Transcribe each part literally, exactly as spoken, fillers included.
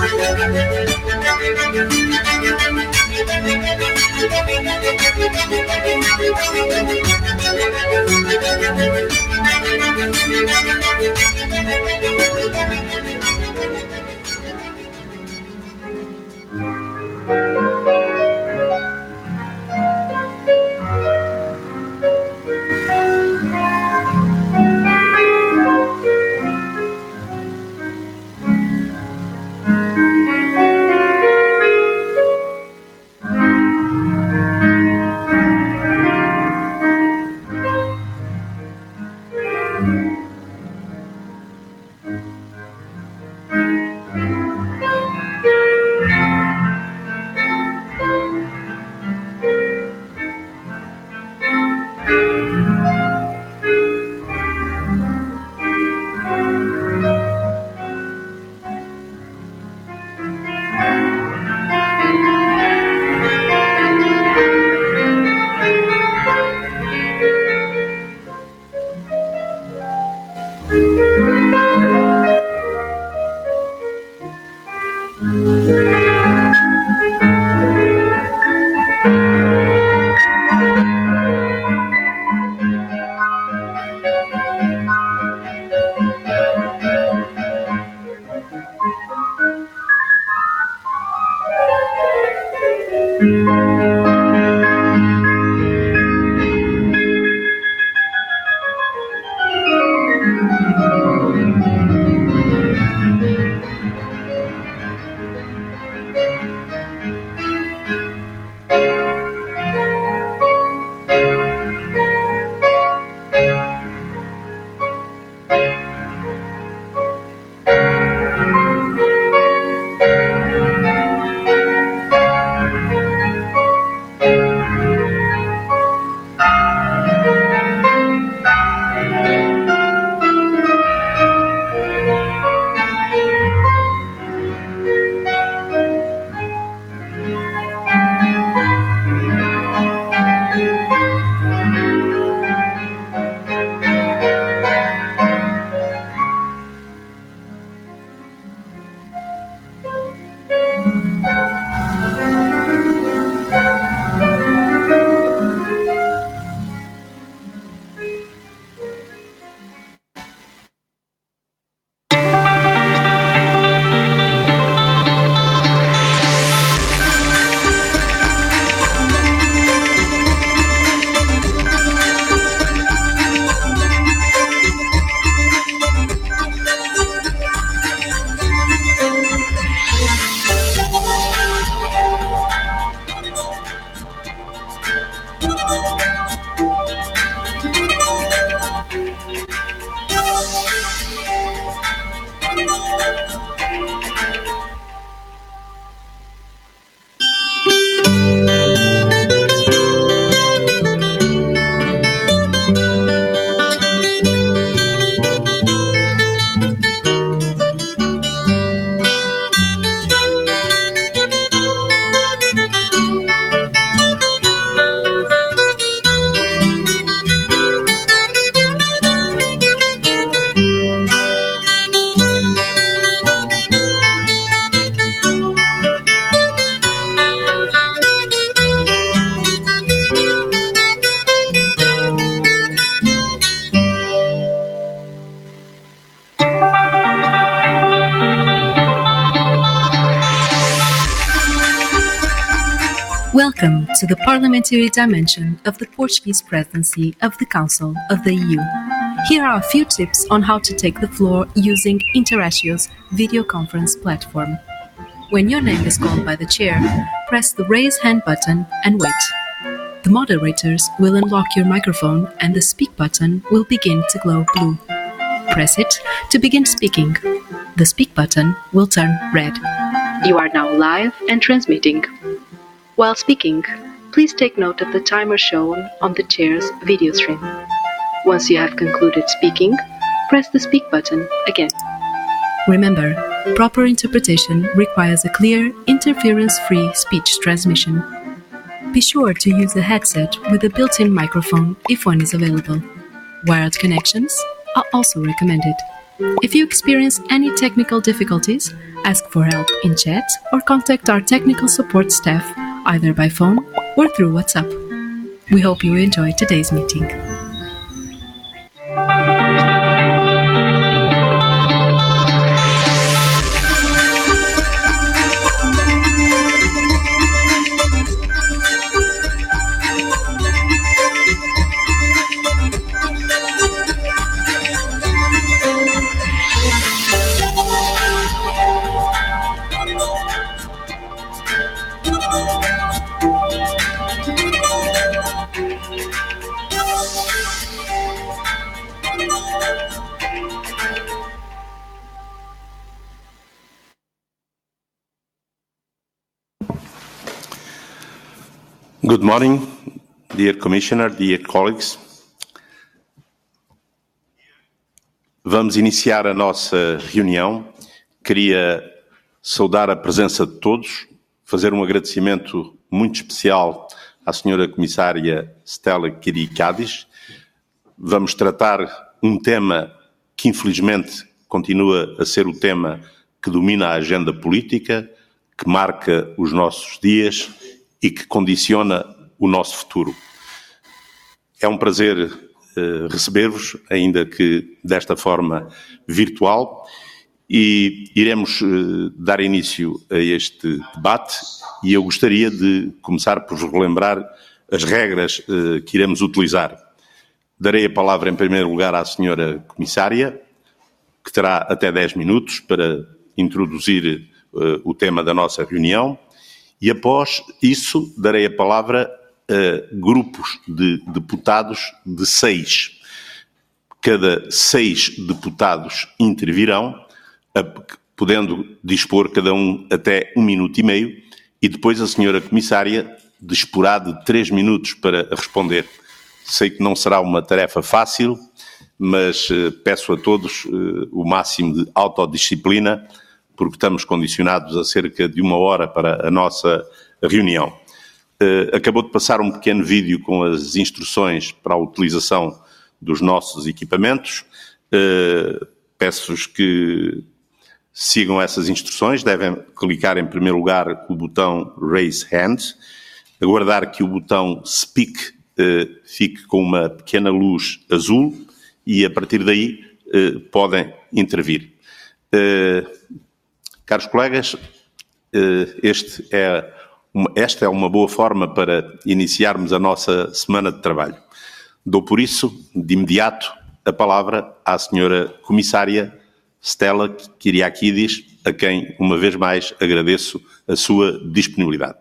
Welcome to the parliamentary dimension of the Portuguese presidency of the Council of the E U. Here are a few tips on how to take the floor using Interactio's video conference platform. When your name is called by the chair, press the raise hand button and wait. The moderators will unlock your microphone and the speak button will begin to glow blue. Press it to begin speaking. The speak button will turn red. You are now live and transmitting. While speaking, please take note of the timer shown on the chair's video stream. Once you have concluded speaking, press the speak button again. Remember, proper interpretation requires a clear, interference-free speech transmission. Be sure to use a headset with a built-in microphone if one is available. Wired connections are also recommended. If you experience any technical difficulties, ask for help in chat or contact our technical support staff either by phone or through WhatsApp. We hope you enjoy today's meeting. Good morning, dear Commissioner, dear colleagues. Vamos iniciar a nossa reunião. Queria saudar a presença de todos, fazer um agradecimento muito especial à senhora Comissária Stella Kyriakides. Vamos tratar um tema que infelizmente continua a ser o tema que domina a agenda política, que marca os nossos dias e que condiciona o nosso futuro. É um prazer uh, receber-vos, ainda que desta forma virtual, e iremos uh, dar início a este debate, e eu gostaria de começar por vos relembrar as regras uh, que iremos utilizar. Darei a palavra em primeiro lugar à senhora Comissária, que terá até dez minutos para introduzir uh, o tema da nossa reunião. E após isso, darei a palavra a grupos de deputados de seis. Cada seis deputados intervirão, podendo dispor cada um até um minuto e meio, e depois a senhora Comissária disporá de três minutos para responder. Sei que não será uma tarefa fácil, mas peço a todos o máximo de autodisciplina, porque estamos condicionados a cerca de uma hora para a nossa reunião. Uh, acabou de passar um pequeno vídeo com as instruções para a utilização dos nossos equipamentos. Uh, peço-vos que sigam essas instruções. Devem clicar em primeiro lugar o botão Raise Hand, aguardar que o botão Speak uh, fique com uma pequena luz azul e a partir daí uh, podem intervir. Uh, Caros colegas, este é uma, esta é uma boa forma para iniciarmos a nossa semana de trabalho. Dou por isso, de imediato, a palavra à senhora Comissária Stella Kyriakides, a quem, uma vez mais, agradeço a sua disponibilidade.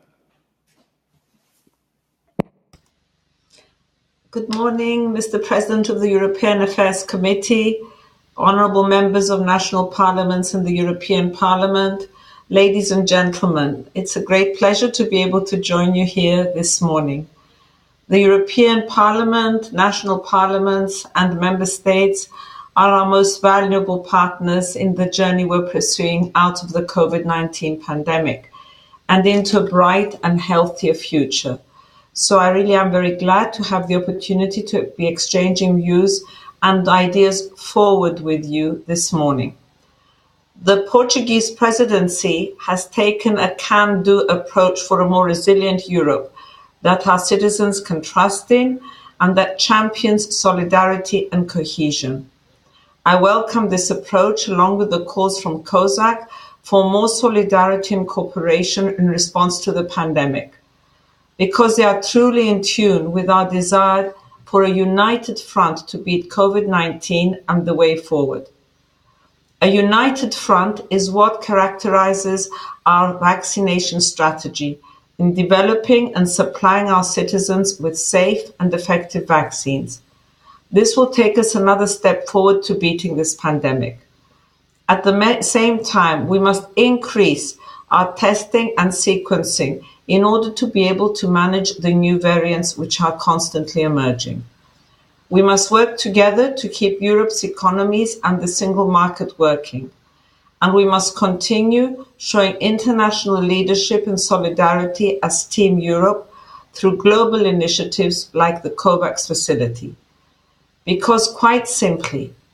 Good morning, Mister President of the European Affairs Committee, honourable members of national parliaments and the European Parliament, ladies and gentlemen, it's a great pleasure to be able to join you here this morning. The European Parliament, national parliaments and member states are our most valuable partners in the journey we're pursuing out of the COVID nineteen pandemic and into a bright and healthier future. So I really am very glad to have the opportunity to be exchanging views and ideas forward with you this morning. The Portuguese presidency has taken a can-do approach for a more resilient Europe that our citizens can trust in and that champions solidarity and cohesion. I welcome this approach along with the calls from COSAC for more solidarity and cooperation in response to the pandemic, because they are truly in tune with our desire for a united front to beat COVID nineteen and the way forward. A united front is what characterizes our vaccination strategy in developing and supplying our citizens with safe and effective vaccines. This will take us another step forward to beating this pandemic. At the same time, we must increase our testing and sequencing in order to be able to manage the new variants which are constantly emerging. We must work together to keep Europe's economies and the single market working. And we must continue showing international leadership and solidarity as Team Europe through global initiatives like the COVAX facility. Because quite simply,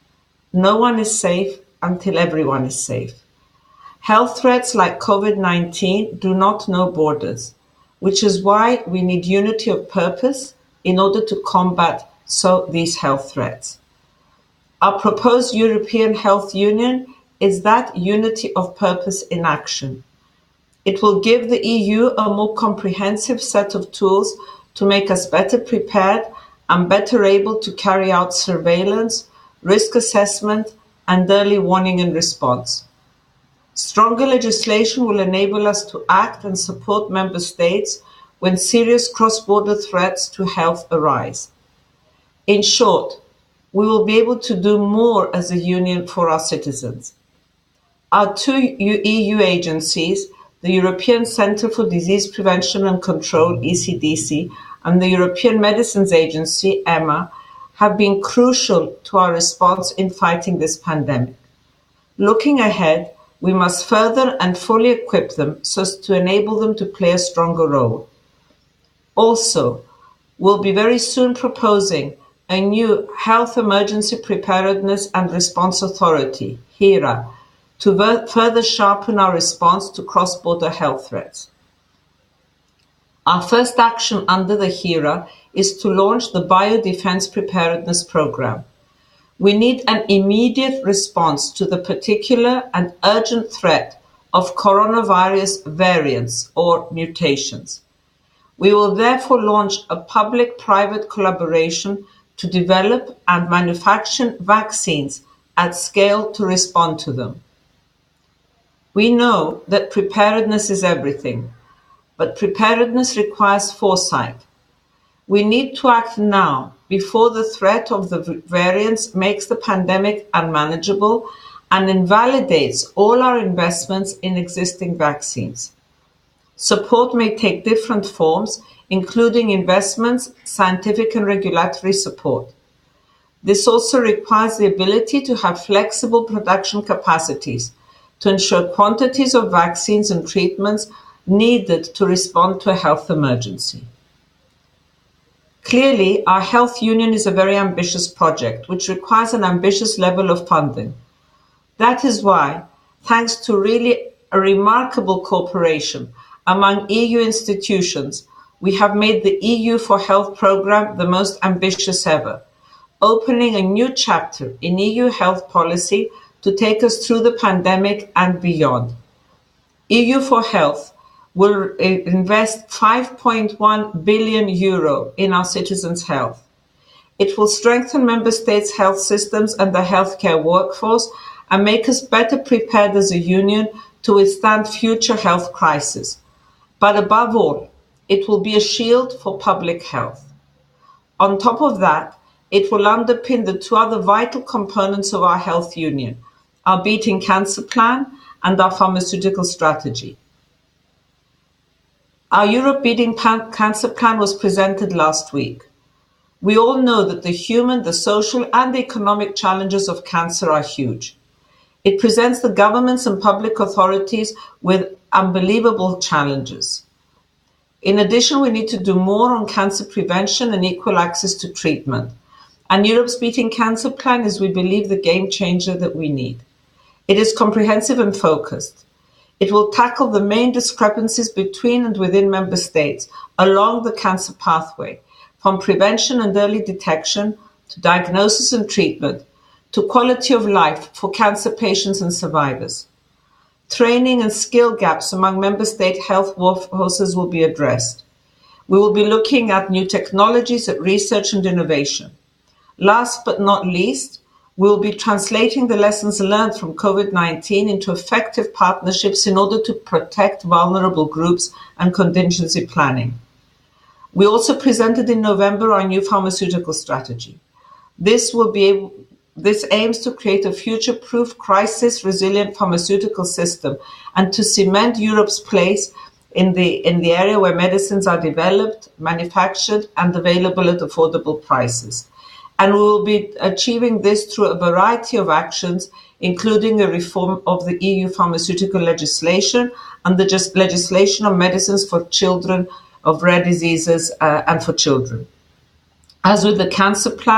No one is safe until everyone is safe. Health threats like COVID nineteen do not know borders, which is why we need unity of purpose in order to combat so these health threats. Our proposed European Health Union is that unity of purpose in action. It will give the E U a more comprehensive set of tools to make us better prepared and better able to carry out surveillance, risk assessment, and early warning and response. Stronger legislation will enable us to act and support member states when serious cross-border threats to health arise. In short, we will be able to do more as a union for our citizens. Our two E U agencies, the European Centre for Disease Prevention and Control, E C D C, and the European Medicines Agency, E M A, have been crucial to our response in fighting this pandemic. Looking ahead, we must further and fully equip them so as to enable them to play a stronger role. Also, we'll be very soon proposing a new Health Emergency Preparedness and Response Authority, HERA, to ver- further sharpen our response to cross-border health threats. Our first action under the HERA is to launch the Biodefense Preparedness Program. We need an immediate response to the particular and urgent threat of coronavirus variants or mutations. We will therefore launch a public-private collaboration to develop and manufacture vaccines at scale to respond to them. We know that preparedness is everything, but preparedness requires foresight. We need to act now before the threat of the variants makes the pandemic unmanageable and invalidates all our investments in existing vaccines. Support may take different forms, including investments, scientific and regulatory support. This also requires the ability to have flexible production capacities to ensure quantities of vaccines and treatments needed to respond to a health emergency. Clearly, our health union is a very ambitious project, which requires an ambitious level of funding. That is why, thanks to really a remarkable cooperation among E U institutions, we have made the E U for Health program the most ambitious ever, opening a new chapter in E U health policy to take us through the pandemic and beyond. E U for Health will invest five point one billion euro in our citizens' health. It will strengthen member states' health systems and the healthcare workforce and make us better prepared as a union to withstand future health crises. But above all, it will be a shield for public health. On top of that, it will underpin the two other vital components of our health union, our Beating Cancer Plan and our pharmaceutical strategy. Our Europe Beating Cancer Plan was presented last week. We all know that the human, the social, and the economic challenges of cancer are huge. It presents the governments and public authorities with unbelievable challenges. In addition, we need to do more on cancer prevention and equal access to treatment. And Europe's Beating Cancer Plan is, we believe, the game changer that we need. It is comprehensive and focused. It will tackle the main discrepancies between and within member states along the cancer pathway, from prevention and early detection to diagnosis and treatment, to quality of life for cancer patients and survivors. Training and skill gaps among member state health workforces will be addressed. We will be looking at new technologies, at research and innovation. Last but not least, we will be translating the lessons learned from COVID nineteen into effective partnerships in order to protect vulnerable groups and contingency planning. We also presented in November our new pharmaceutical strategy. This will be able This aims to create a future-proof, crisis-resilient pharmaceutical system and to cement Europe's place in the, in the area where medicines are developed, manufactured, and available at affordable prices. And we will be achieving this through a variety of actions, including a reform of the E U pharmaceutical legislation and the just legislation on medicines for children of rare diseases uh, and for children. As with the cancer plan,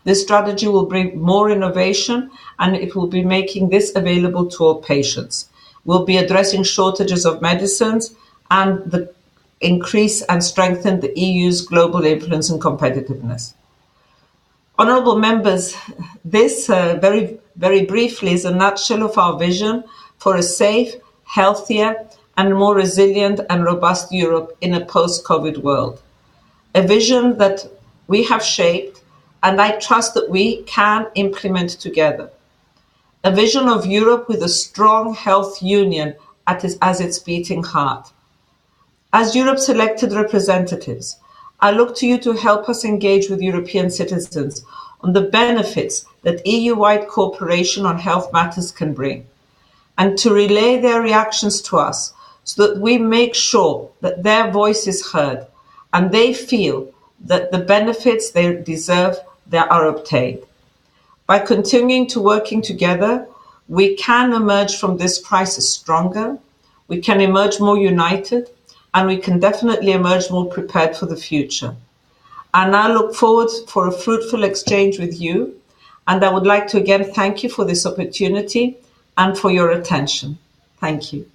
This strategy will bring more innovation and it will be making this available to all patients. We'll be addressing shortages of medicines and the increase and strengthen the E U's global influence and competitiveness. Honourable members, this uh, very, very briefly is a nutshell of our vision for a safe, healthier and more resilient and robust Europe in a post-COVID world. A vision that we have shaped and I trust that we can implement together. A vision of Europe with a strong health union at its, as its beating heart. As Europe's elected representatives, I look to you to help us engage with European citizens on the benefits that E U-wide cooperation on health matters can bring, and to relay their reactions to us so that we make sure that their voice is heard and they feel that the benefits they deserve they are obtained. By continuing to working together, we can emerge from this crisis stronger, we can emerge more united, and we can definitely emerge more prepared for the future. I now look forward for a fruitful exchange with you, and I would like to again thank you for this opportunity and for your attention. Thank you.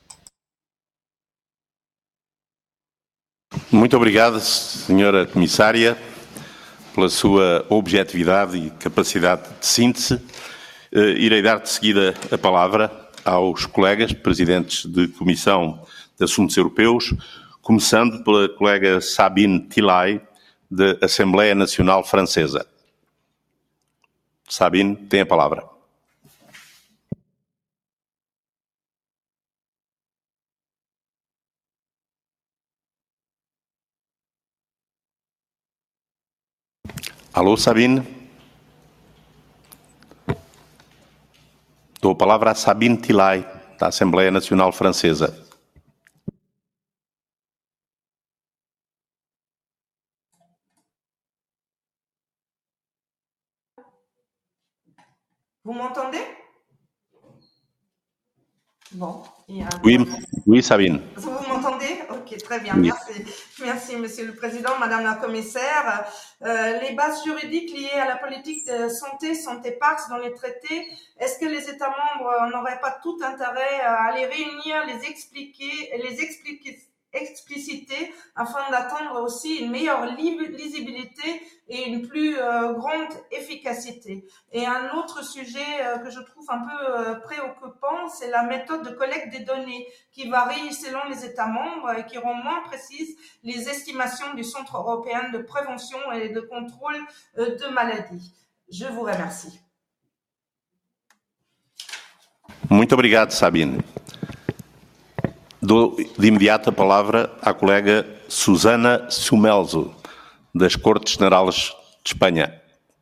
Muito obrigado, senhora Comissária, pela sua objetividade e capacidade de síntese. Uh, irei dar de seguida a palavra aos colegas presidentes de Comissão de Assuntos Europeus, começando pela colega Sabine Thillaye, da Assembleia Nacional Francesa. Sabine, tem a palavra. Alô, Sabine? Dou a palavra a Sabine Thillaye, da Assembleia Nacional Francesa. Vous m'entendez? Bon. Il y a... Oui, oui, Sabine. Vous m'entendez? Ok, très bien. Oui. Merci. Merci, Monsieur le Président, Madame la Commissaire. Euh, les bases juridiques liées à la politique de santé sont éparses dans les traités. Est-ce que les États membres n'auraient pas tout intérêt à les réunir, les expliquer, les expliquer, expliciter afin d'atteindre aussi une meilleure lisibilité et une plus euh, grande efficacité? Et un autre sujet euh, que je trouve un peu euh, préoccupant, c'est la méthode de collecte des données qui varie selon les États membres et qui rend moins précises les estimations du Centre européen de prévention et de contrôle euh, de maladies. Je vous remercie. Muito obrigado, Sabine. Dou de imediato a palavra à colega Susana Sumelzo, das Cortes Generais de Espanha.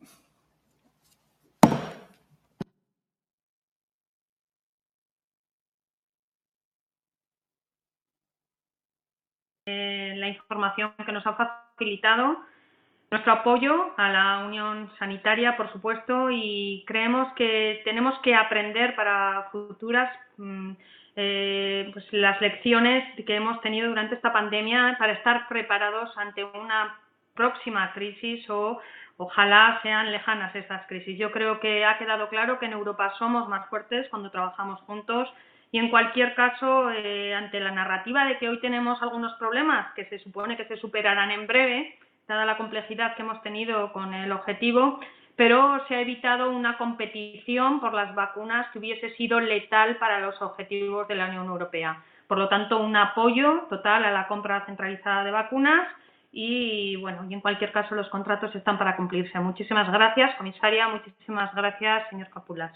Eh, la información que nos ha facilitado, nuestro apoyo a la Unión Sanitaria, por supuesto, y creemos que tenemos que aprender para futuras mmm, Eh, pues las lecciones que hemos tenido durante esta pandemia para estar preparados ante una próxima crisis o ojalá sean lejanas estas crisis. Yo creo que ha quedado claro que en Europa somos más fuertes cuando trabajamos juntos y en cualquier caso, eh, ante la narrativa de que hoy tenemos algunos problemas que se supone que se superarán en breve, dada la complejidad que hemos tenido con el objetivo, pero se ha evitado una competición por las vacunas que hubiese sido letal para los objetivos de la Unión Europea. Por lo tanto, un apoyo total a la compra centralizada de vacunas y, bueno, y en cualquier caso los contratos están para cumplirse. Muchísimas gracias, comisaria. Muchísimas gracias, señor Capulas.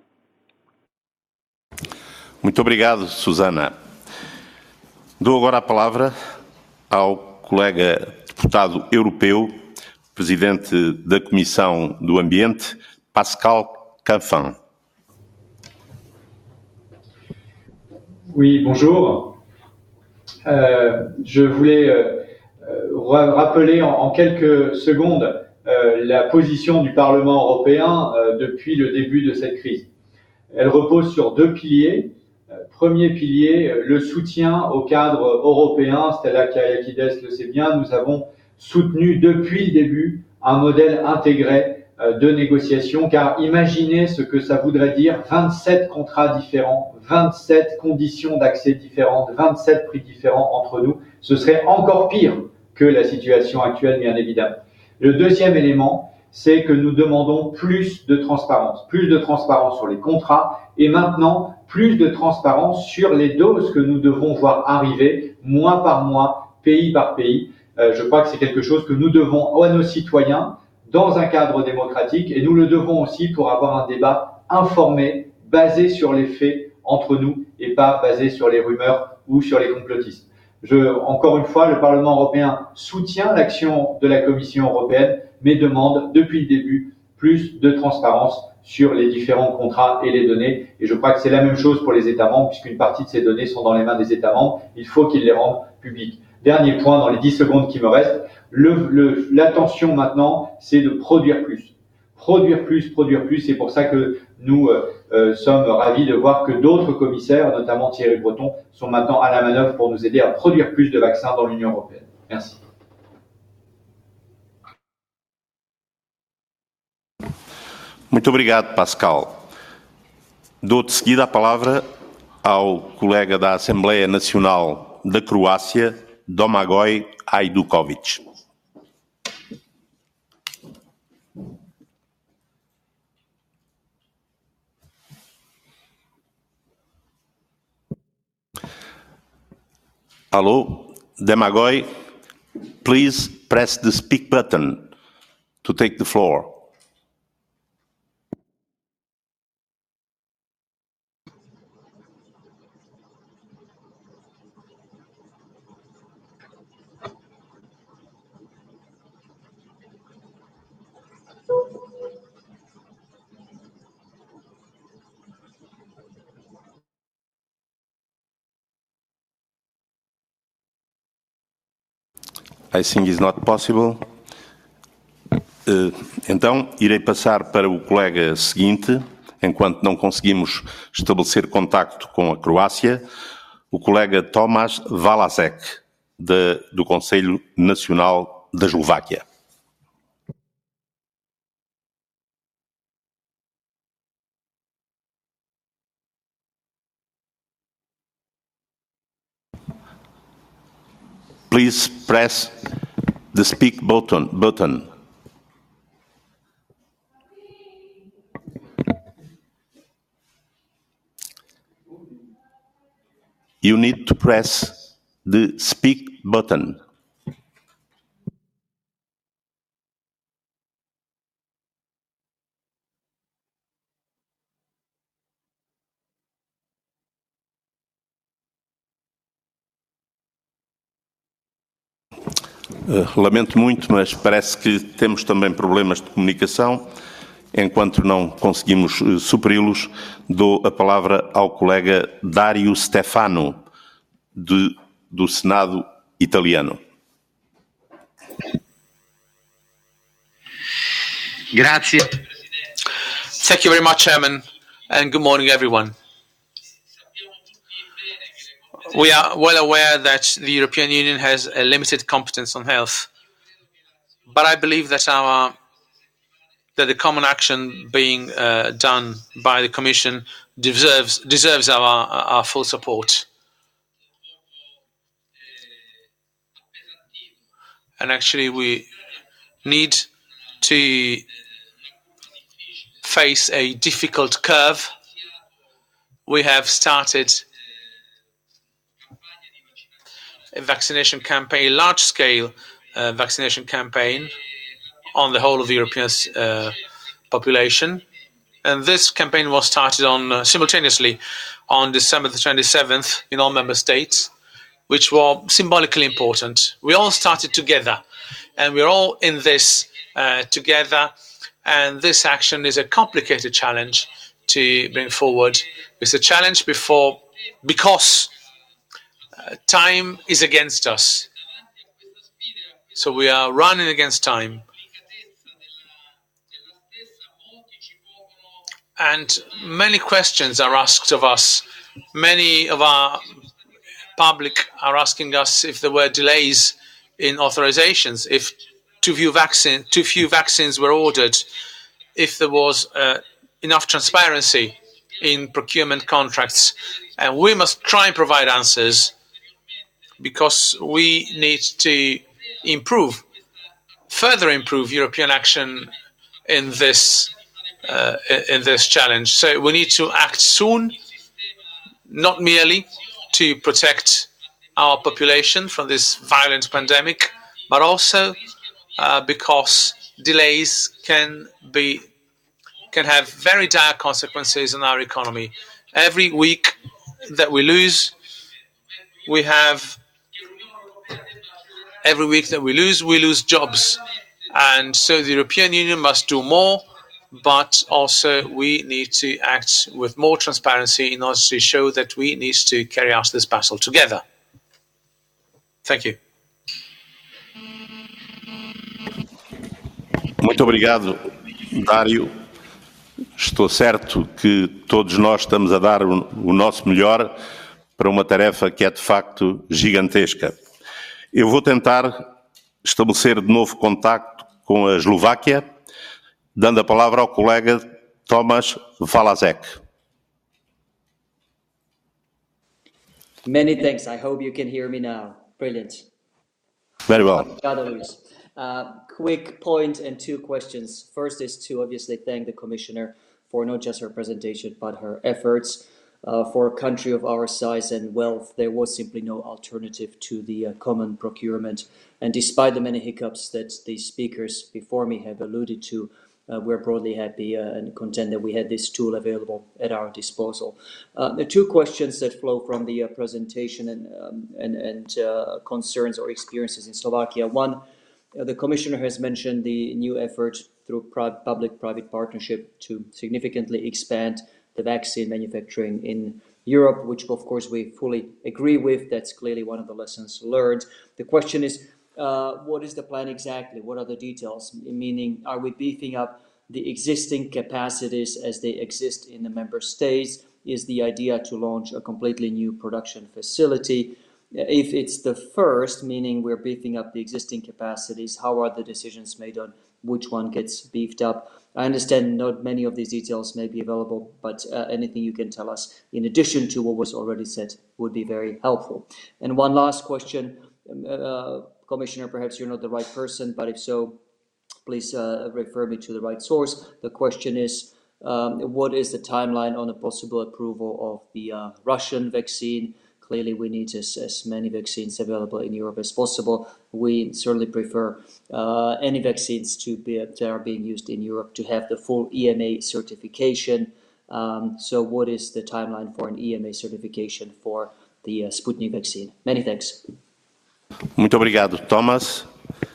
Muito obrigado, Susana. Dou agora a palavra ao colega deputado europeu, Presidente da Comissão do Ambiente, Pascal Canfin. Oui, bonjour. Euh, je voulais euh, rappeler en, en quelques secondes euh, la position du Parlement européen euh, depuis le début de cette crise. Elle repose sur deux piliers. Euh, premier pilier, le soutien au cadre européen. Stella Kyriakides le sait bien, nous avons soutenu depuis le début un modèle intégré euh, de négociation, car imaginez ce que ça voudrait dire vingt-sept contrats différents, vingt-sept conditions d'accès différentes, vingt-sept prix différents entre nous. Ce serait encore pire que la situation actuelle, bien évidemment. Le deuxième élément, c'est que nous demandons plus de transparence, plus de transparence sur les contrats et maintenant plus de transparence sur les doses que nous devons voir arriver mois par mois, pays par pays. Euh, je crois que c'est quelque chose que nous devons à nos citoyens dans un cadre démocratique et nous le devons aussi pour avoir un débat informé, basé sur les faits entre nous et pas basé sur les rumeurs ou sur les complotistes. Je, encore une fois, le Parlement européen soutient l'action de la Commission européenne, mais demande depuis le début plus de transparence sur les différents contrats et les données. Et je crois que c'est la même chose pour les États membres, puisqu'une partie de ces données sont dans les mains des États membres. Il faut qu'ils les rendent publiques. Dernier point, dans les dix secondes qui me restent, le, le, l'attention maintenant, c'est de produire plus. Produire plus, produire plus. C'est pour ça que nous euh, euh, sommes ravis de voir que d'autres commissaires, notamment Thierry Breton, sont maintenant à la manœuvre pour nous aider à produire plus de vaccins dans l'Union européenne. Merci. Muito obrigado, Pascal. Dou de seguida a palavra ao colega da Assembleia Nacional da Croácia, Domagoj Hajduković. Hello, Domagoj, please press the speak button to take the floor. I think it's not possible. Uh, então, irei passar para o colega seguinte, enquanto não conseguimos estabelecer contacto com a Croácia, o colega Tomáš Valásek, de, do Conselho Nacional da Eslováquia. Please press the speak button. button. You need to press the speak button. Uh, lamento muito, mas parece que temos também problemas de comunicação. Enquanto não conseguimos uh, supri-los, dou a palavra ao colega Dario Stefano, de, do Senado italiano. Grazie. Thank you very much, Chairman, and good morning, everyone. We are well aware that the European Union has a limited competence on health, but I believe that our that the common action being uh, done by the Commission deserves deserves our our full support. And actually, we need to face a difficult curve. We have started a vaccination campaign, a large-scale uh, vaccination campaign on the whole of the European uh, population. And this campaign was started on uh, simultaneously on December the twenty-seventh in all member states, which were symbolically important. We all started together, and we're all in this uh, together. And this action is a complicated challenge to bring forward. It's a challenge before because uh, time is against us. So we are running against time. And many questions are asked of us. Many of our public are asking us if there were delays in authorizations, if too few vaccine, too few vaccines were ordered, if there was uh, enough transparency in procurement contracts. And we must try and provide answers, because we need to improve, further improve European action in this uh, in this challenge. So we need to act soon, not merely to protect our population from this violent pandemic, but also uh, because delays can be can have very dire consequences on our economy. Every week that we lose, we have every week that we lose, we lose jobs. And so the European Union must do more, but also we need to act with more transparency in order to show that we need to carry out this battle together. Thank you. Muito obrigado, Dário. Estou certo que todos nós estamos a dar o, o nosso melhor para uma tarefa que é de facto gigantesca. Eu vou tentar estabelecer de novo contacto com a Eslováquia, dando a palavra ao colega Tomáš Valazek. Many thanks. I hope you can hear me now. Brilliant. Very well. Uh, quick point and two questions. First is to obviously thank the Commissioner for not just her presentation, but her efforts. Uh, for a country of our size and wealth, there was simply no alternative to the uh, common procurement. And despite the many hiccups that the speakers before me have alluded to, uh, we're broadly happy uh, and content that we had this tool available at our disposal. Uh, the two questions that flow from the uh, presentation and, um, and, and uh, concerns or experiences in Slovakia. One, uh, the Commissioner has mentioned the new effort through public-private partnership to significantly expand the vaccine manufacturing in Europe, which of course we fully agree with. That's clearly one of the lessons learned. The question is, uh, what is the plan exactly? What are the details? Meaning, are we beefing up the existing capacities as they exist in the member states? Is the idea to launch a completely new production facility? If it's the first, meaning we're beefing up the existing capacities, how are the decisions made on which one gets beefed up? I understand not many of these details may be available, but uh, anything you can tell us in addition to what was already said would be very helpful. And one last question, uh, Commissioner, perhaps you're not the right person, but if so, please uh, refer me to the right source. The question is, um, what is the timeline on a possible approval of the uh, Russian vaccine? Clearly, we need as, as many vaccines available in Europe as possible. We certainly prefer uh, any vaccines to be that are being used in Europe to have the full E M A certification. Um, so what is the timeline for an E M A certification for the uh, Sputnik vaccine? Many thanks. Muito obrigado, Thomas.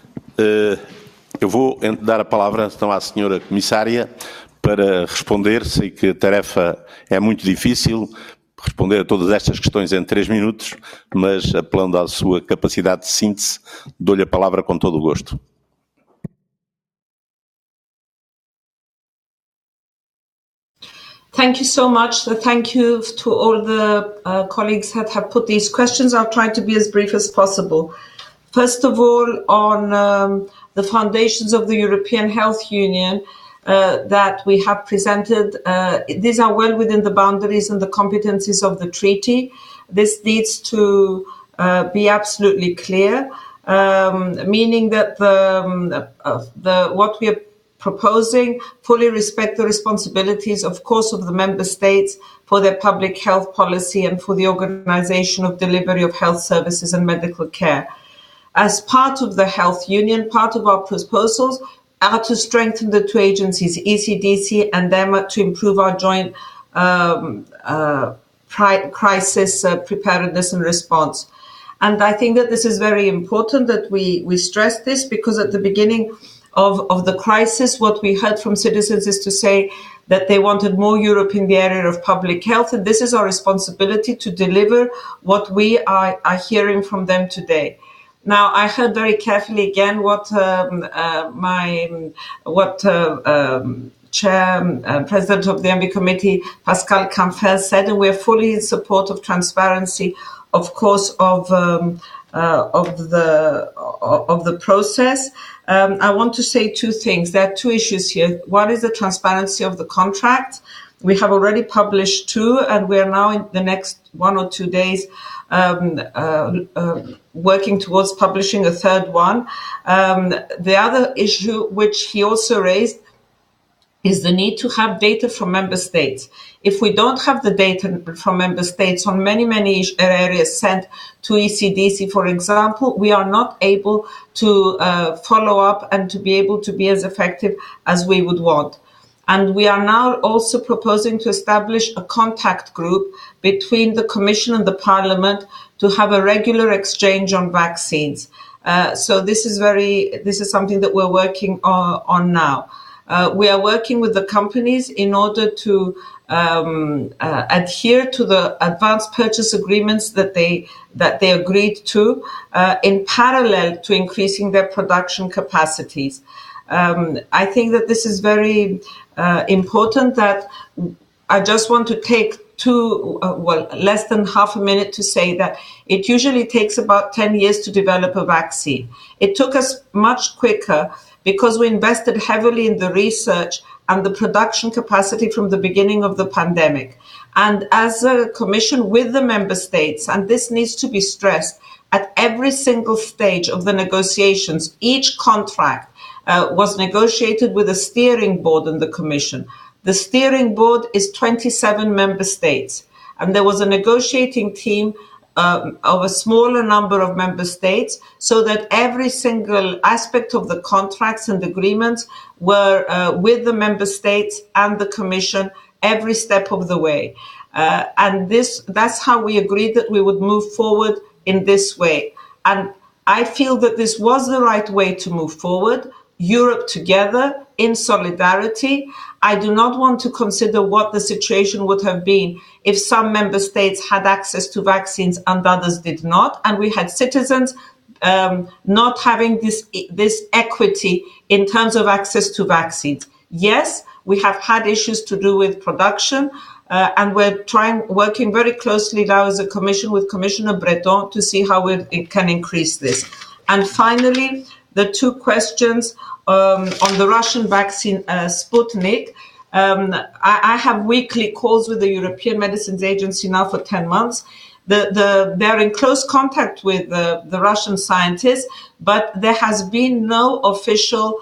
Uh, eu vou dar a palavra então à senhora Comissária para responder. Sei que a tarefa é muito difícil, responder a todas estas questões em três minutos, mas apelando à sua capacidade de síntese, dou-lhe a palavra com todo o gosto. Thank you so much. Thank you to all the uh, colleagues that have put these questions. I'll try to be as brief as possible. First of all, on um, the foundations of the European Health Union, Uh, that we have presented. Uh, these are well within the boundaries and the competencies of the treaty. This needs to uh, be absolutely clear, um, meaning that the, um, uh, the what we are proposing fully respect the responsibilities, of course, of the member states for their public health policy and for the organization of delivery of health services and medical care. As part of the health union, part of our proposals are to strengthen the two agencies, E C D C and E M A, to improve our joint um, uh, pri- crisis uh, preparedness and response. And I think that this is very important that we, we stress this, because at the beginning of, of the crisis, what we heard from citizens is to say that they wanted more Europe in the area of public health. And this is our responsibility to deliver what we are, are hearing from them today. Now, I heard very carefully again what um, uh, my what uh, um, Chair, uh, President of the E N V I Committee, Pascal Canfin, said, and we are fully in support of transparency, of course, of um, uh, of the of the process. Um, I want to say two things. There are two issues here. One is the transparency of the contract. We have already published two, and we are now in the next one or two days um, uh, uh, working towards publishing a third one. Um, the other issue, which he also raised, is the need to have data from member states. If we don't have the data from member states on many, many areas sent to E C D C, for example, we are not able to uh, follow up and to be able to be as effective as we would want. And we are now also proposing to establish a contact group between the Commission and the Parliament to have a regular exchange on vaccines. Uh, so this is very, this is something that we're working on, on now. Uh, we are working with the companies in order to um, uh, adhere to the advanced purchase agreements that they that they agreed to, uh, in parallel to increasing their production capacities. Um, I think that this is very uh, important. That I just want to take two, uh, well, less than half a minute to say that it usually takes about ten years to develop a vaccine. It took us much quicker because we invested heavily in the research and the production capacity from the beginning of the pandemic. And as a commission with the member states, and this needs to be stressed, at every single stage of the negotiations, each contract uh, was negotiated with a steering board in the commission. The steering board is twenty-seven member states, and there was a negotiating team Um, of a smaller number of member states, so that every single aspect of the contracts and agreements were uh, with the member states and the Commission every step of the way. Uh, and this that's how we agreed that we would move forward in this way. And I feel that this was the right way to move forward, Europe together, in solidarity. I do not want to consider what the situation would have been if some member states had access to vaccines and others did not, and we had citizens um, not having this, this equity in terms of access to vaccines. Yes, we have had issues to do with production, uh, and we're trying, working very closely now as a commission with Commissioner Breton to see how we can increase this. And finally, the two questions um, on the Russian vaccine uh, Sputnik. Um, I, I have weekly calls with the European Medicines Agency now for ten months. The, the, they're in close contact with the, the Russian scientists, but there has been no official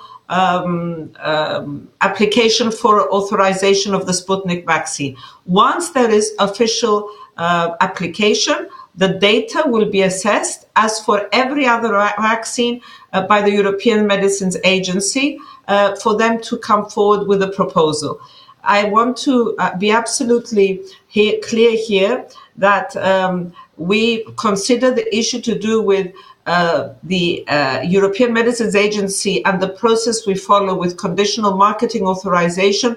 um, um, application for authorization of the Sputnik vaccine. Once there is official uh, application, the data will be assessed as for every other vaccine uh, by the European Medicines Agency uh, for them to come forward with a proposal. I want to uh, be absolutely he- clear here that um, we consider the issue to do with uh, the uh, European Medicines Agency and the process we follow with conditional marketing authorization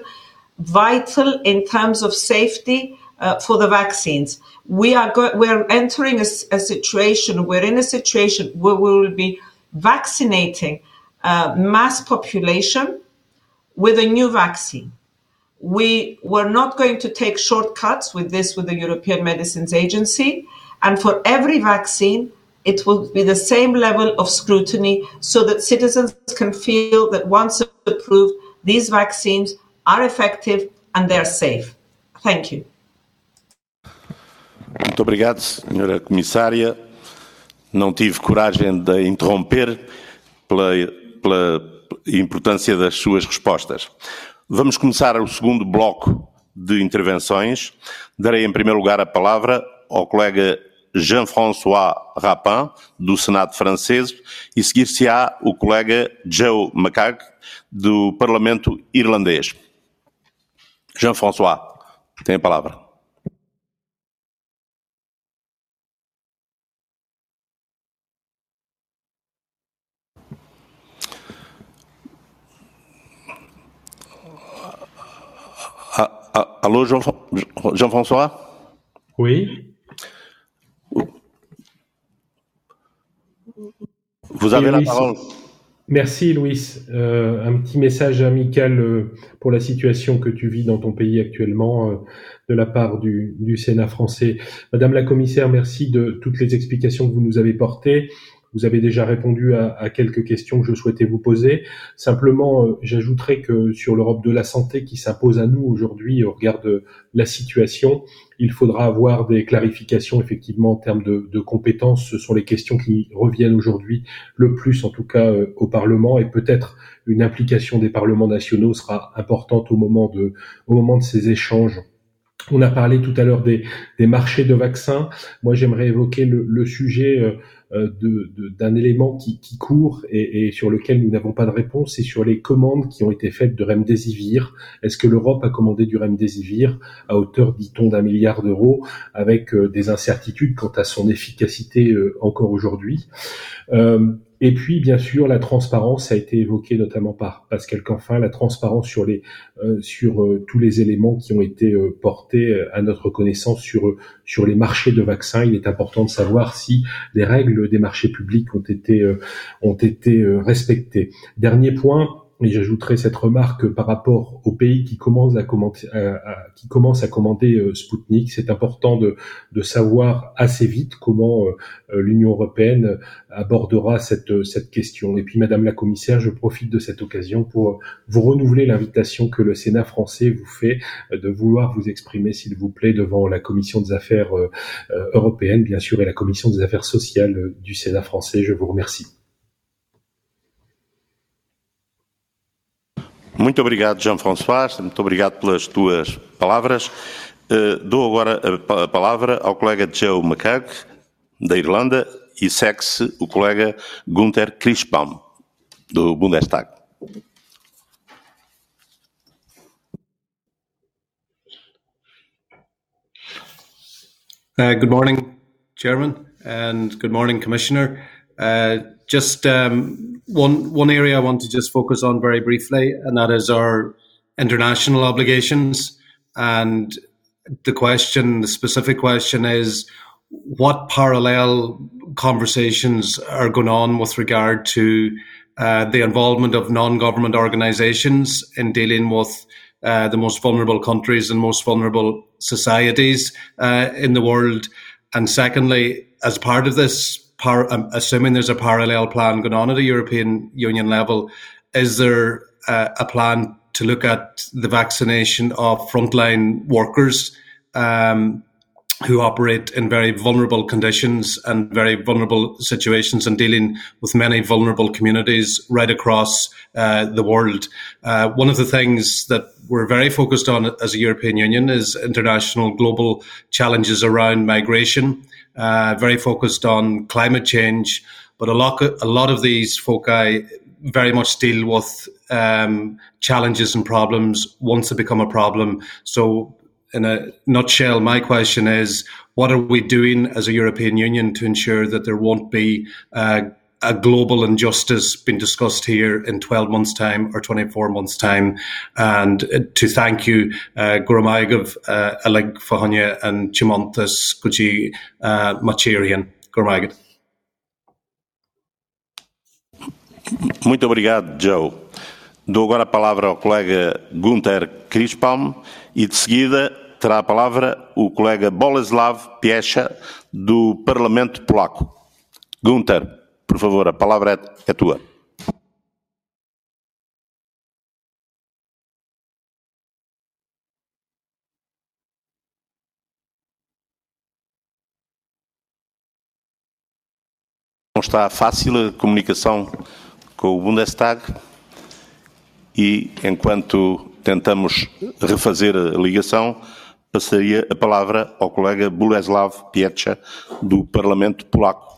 vital in terms of safety uh, for the vaccines. We are go- we're entering a, a situation, we're in a situation where we will be vaccinating uh, mass population with a new vaccine. We were not going to take shortcuts with this with the European Medicines Agency, and for every vaccine, it will be the same level of scrutiny so that citizens can feel that once approved, these vaccines are effective and they're safe. Thank you. Muito obrigado, senhora Comissária. Não tive coragem de interromper pela, pela importância das suas respostas. Vamos começar o segundo bloco de intervenções. Darei em primeiro lugar a palavra ao colega Jean-François Rapin, do Senado francês, e seguir-se-á o colega Joe McCarg, do Parlamento irlandês. Jean-François, tem a palavra. Allô, Jean-François? Oui. Vous avez oui, la oui, parole. Merci Louis. Euh, un petit message amical euh, pour la situation que tu vis dans ton pays actuellement euh, de la part du, du Sénat français. Madame la commissaire, merci de toutes les explications que vous nous avez portées. Vous avez déjà répondu à, à quelques questions que je souhaitais vous poser. Simplement, euh, j'ajouterai que sur l'Europe de la santé qui s'impose à nous aujourd'hui au regard de la situation, il faudra avoir des clarifications effectivement en termes de, de compétences. Ce sont les questions qui reviennent aujourd'hui le plus, en tout cas, euh, au Parlement, et peut-être une implication des parlements nationaux sera importante au moment de, au moment de ces échanges. On a parlé tout à l'heure des, des marchés de vaccins. Moi, j'aimerais évoquer le, le sujet euh, de, de, d'un élément qui, qui court et, et sur lequel nous n'avons pas de réponse, c'est sur les commandes qui ont été faites de Remdesivir. Est-ce que l'Europe a commandé du Remdesivir à hauteur, dit-on, d'un milliard d'euros, avec euh, des incertitudes quant à son efficacité euh, encore aujourd'hui? euh, Et puis, bien sûr, la transparence a été évoquée notamment par Pascal Canfin, la transparence sur les euh, sur euh, tous les éléments qui ont été euh, portés euh, à notre connaissance sur euh, sur les marchés de vaccins. Il est important de savoir si les règles des marchés publics ont été euh, ont été euh, respectées. Dernier point. Et j'ajouterai cette remarque par rapport aux pays qui commencent à, commenter, à, à, qui commencent à commander euh, Sputnik. C'est important de, de savoir assez vite comment euh, l'Union européenne abordera cette, cette question. Et puis, Madame la Commissaire, je profite de cette occasion pour vous renouveler l'invitation que le Sénat français vous fait de vouloir vous exprimer, s'il vous plaît, devant la Commission des affaires euh, européennes, bien sûr, et la Commission des affaires sociales du Sénat français. Je vous remercie. Muito obrigado, Jean-François, muito obrigado pelas tuas palavras. Uh, dou agora a, a palavra ao colega Joe McHugh, da Irlanda, e segue-se o colega Gunther Kirschbaum, do Bundestag. Uh, good morning, Chairman, and good morning, Commissioner. Uh, just um, one one area I want to just focus on very briefly, and that is our international obligations. And the question, the specific question is, what parallel conversations are going on with regard to uh, the involvement of non-government organisations in dealing with uh, the most vulnerable countries and most vulnerable societies uh, in the world? And secondly, as part of this, Par- assuming there's a parallel plan going on at a European Union level, is there uh, a plan to look at the vaccination of frontline workers um, who operate in very vulnerable conditions and very vulnerable situations and dealing with many vulnerable communities right across uh, the world? Uh, one of the things that we're very focused on as a European Union is international global challenges around migration. Uh, very focused on climate change, but a lot, a lot of these foci very much deal with um, challenges and problems once they become a problem. So, in a nutshell, my question is, what are we doing as a European Union to ensure that there won't be uh, a global injustice being discussed here in twelve months' time or twenty-four months' time? And to thank you, Gormaigov, Aleg Fahanya, and Chimontas Gucci Machirian. Gormaigov. Muito obrigado, Joe. Dou agora a palavra ao colega Gunther Kirschbaum e, de seguida, terá a palavra o colega Boleslav Piecha, do Parlamento Polaco. Gunther, por favor, a palavra é, é tua. Não está fácil a comunicação com o Bundestag e, enquanto tentamos refazer a ligação, passaria a palavra ao colega Boleslav Piecha, do Parlamento Polaco.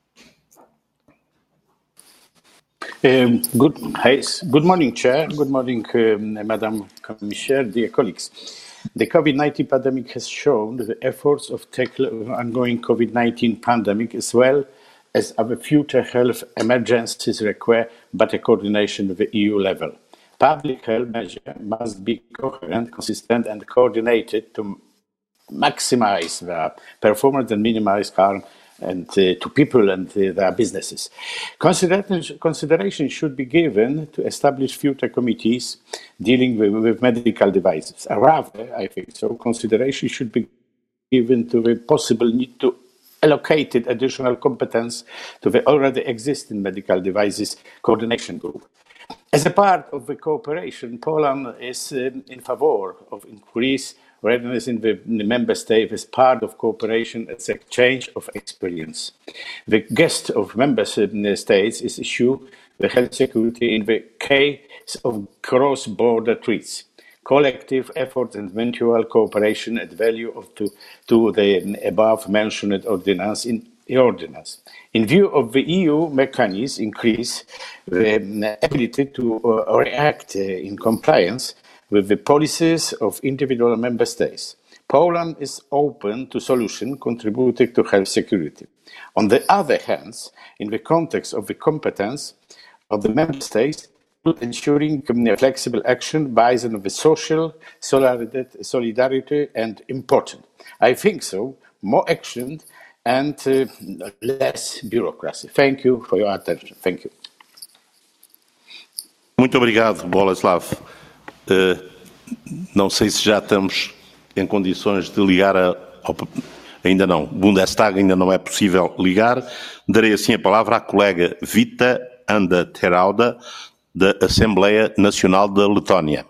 Um, good, hi, good morning, Chair. Good morning, um, Madam Commissaire, dear colleagues. The COVID nineteen pandemic has shown the efforts of tackling the ongoing COVID nineteen pandemic, as well as other future health emergencies, require better coordination at the E U level. Public health measures must be coherent, consistent, and coordinated to maximize the performance and minimize harm and uh, to people and uh, their businesses. Consideration, consideration should be given to establish future committees dealing with, with medical devices. Rather, I think so, consideration should be given to the possible need to allocate additional competence to the already existing medical devices coordination group. As a part of the cooperation, Poland is um, in favor of increased readiness in the, in the member state as part of cooperation as exchange of experience. The guest of member states is issue the health security in the case of cross-border threats. Collective efforts and mutual cooperation add value of to, to the above-mentioned ordinance in ordinance. In view of the E U mechanism increase the ability to uh, react uh, in compliance with the policies of individual member states, Poland is open to solutions contributing to health security. On the other hand, in the context of the competence of the member states, ensuring flexible action based on the social solidarity and important. I think so, more action and uh, less bureaucracy. Thank you for your attention. Thank you. Muito obrigado, Boleslav. Uh, não sei se já estamos em condições de ligar a, ao, ainda não, Bundestag ainda não é possível ligar. Darei assim a palavra à colega Vita Anda Terauda, da Assembleia Nacional da Letónia.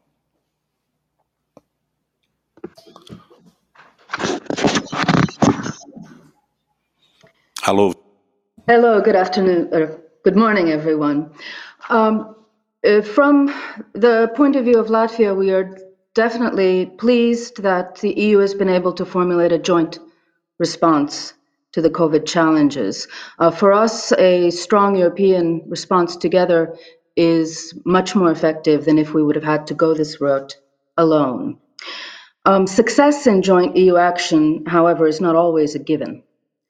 Hello. Hello, good afternoon, or good morning, everyone. Um, uh, from the point of view of Latvia, we are definitely pleased that the E U has been able to formulate a joint response to the COVID challenges. Uh, for us, a strong European response together is much more effective than if we would have had to go this route alone. Um, success in joint E U action, however, is not always a given.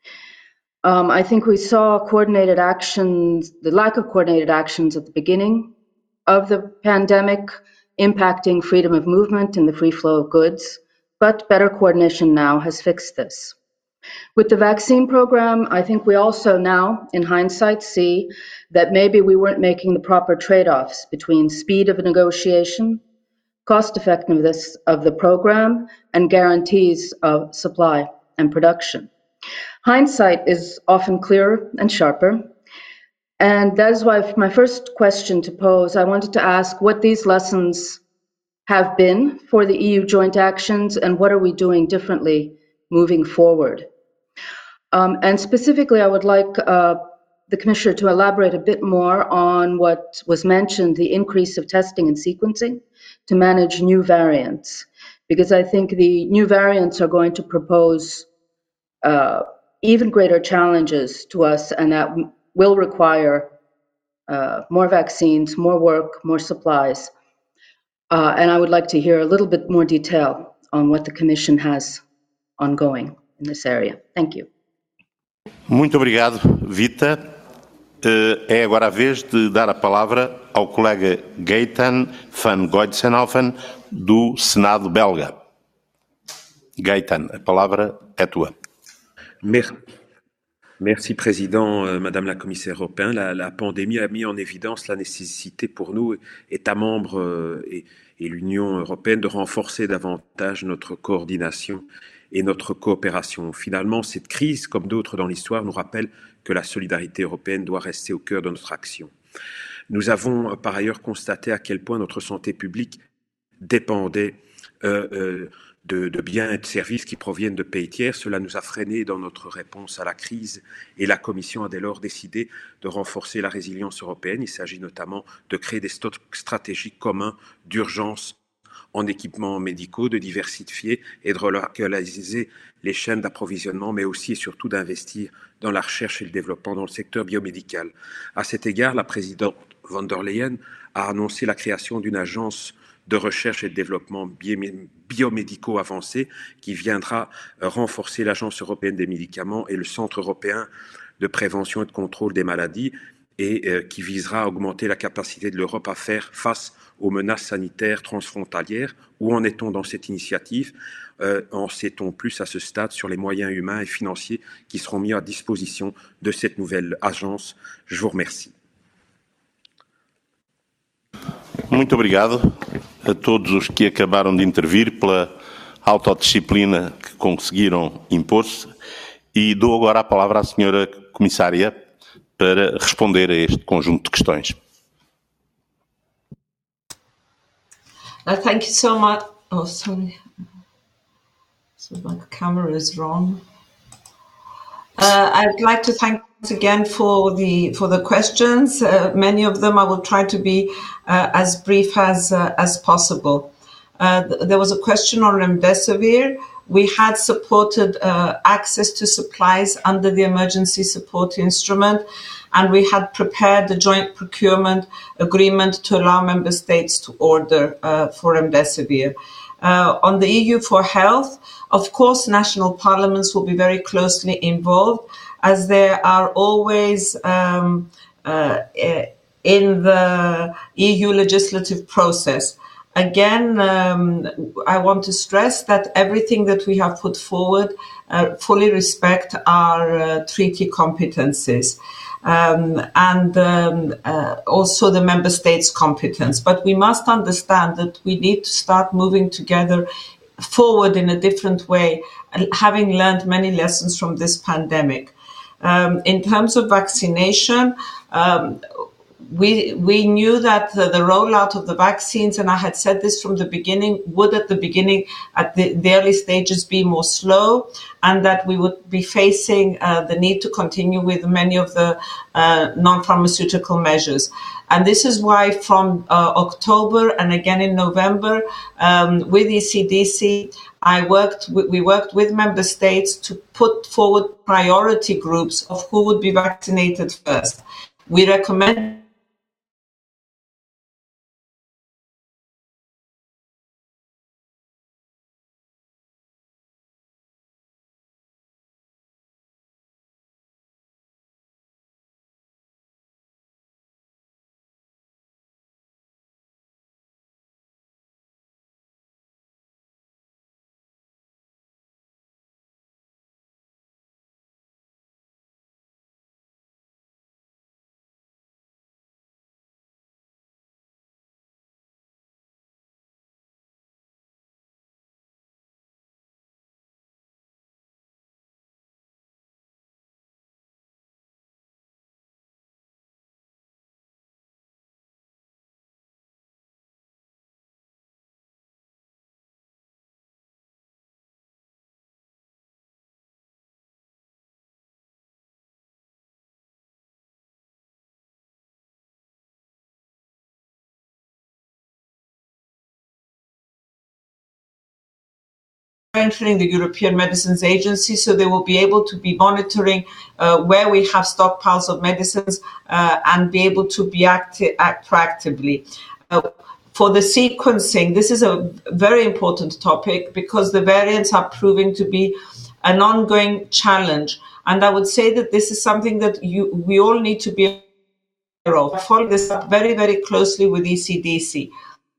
Um, I think we saw coordinated actions, the lack of coordinated actions at the beginning of the pandemic impacting freedom of movement and the free flow of goods, but better coordination now has fixed this. With the vaccine program, I think we also now, in hindsight, see that maybe we weren't making the proper trade-offs between speed of a negotiation, cost effectiveness of the program, and guarantees of supply and production. Hindsight is often clearer and sharper, and that is why my first question to pose, I wanted to ask what these lessons have been for the E U joint actions and what are we doing differently moving forward. Um, and specifically, I would like uh, the Commissioner to elaborate a bit more on what was mentioned, the increase of testing and sequencing to manage new variants, because I think the new variants are going to propose uh, even greater challenges to us, and that will require uh, more vaccines, more work, more supplies. Uh, and I would like to hear a little bit more detail on what the Commission has ongoing in this area. Thank you. Muito obrigado, Vita. É agora a vez de dar a palavra ao colega Gaëtan van Goedsenhoven, do Senado belga. Gaëtan, a palavra é tua. Merci, Président, euh, Madame la Commissaire européenne. La, la pandémie a mis en évidence la nécessité pour nous, États membres euh, et, et l'Union européenne, de renforcer davantage notre coordination et notre coopération. Finalement, cette crise, comme d'autres dans l'histoire, nous rappelle que la solidarité européenne doit rester au cœur de notre action. Nous avons par ailleurs constaté à quel point notre santé publique dépendait euh, euh, de, de biens et de services qui proviennent de pays tiers. Cela nous a freinés dans notre réponse à la crise et la Commission a dès lors décidé de renforcer la résilience européenne. Il s'agit notamment de créer des stocks stratégiques communs d'urgence en équipements médicaux, de diversifier et de relocaliser les chaînes d'approvisionnement, mais aussi et surtout d'investir dans la recherche et le développement dans le secteur biomédical. À cet égard, la présidente von der Leyen a annoncé la création d'une agence de recherche et de développement biomédicaux avancés qui viendra renforcer l'Agence européenne des médicaments et le Centre européen de prévention et de contrôle des maladies. et euh, qui visera à augmenter la capacité de l'Europe à faire face aux menaces sanitaires transfrontalières. Où en est-on dans cette initiative? euh, En sait-on plus à ce stade sur les moyens humains et financiers qui seront mis à disposition de cette nouvelle agence? Je vous remercie. Muito obrigado a todos os que acabaram de intervir pela autodisciplina que conseguiram impor-se e dou agora a palavra à senhora Comissária para responder a este conjunto de questões. Uh, thank you so much. Oh, sorry. So my camera is wrong. Uh, I'd like to thank once again for the for the questions. Uh, many of them I will try to be uh, as brief as uh, as possible. Uh, th- there was a question on remdesivir. We had supported uh, access to supplies under the emergency support instrument, and we had prepared the joint procurement agreement to allow member states to order uh, for remdesivir. Uh, on the E U for Health, of course, national parliaments will be very closely involved, as they are always um, uh, in the E U legislative process. Again, um, I want to stress that everything that we have put forward uh, fully respect our uh, treaty competences um, and um, uh, also the member states' competence. But we must understand that we need to start moving together forward in a different way, having learned many lessons from this pandemic. Um, in terms of vaccination, um, We we knew that the, the rollout of the vaccines, and I had said this from the beginning, would at the beginning, at the, the early stages, be more slow, and that we would be facing uh, the need to continue with many of the uh, non-pharmaceutical measures. And this is why from uh, October and again in November, um, with E C D C, I worked. We worked with member states to put forward priority groups of who would be vaccinated first. We recommend entering the European Medicines Agency, so they will be able to be monitoring uh, where we have stockpiles of medicines uh, and be able to be acti- act proactively. Uh, for the sequencing, this is a very important topic because the variants are proving to be an ongoing challenge. And I would say that this is something that you, we all need to be aware of. Follow this up very, very closely with E C D C.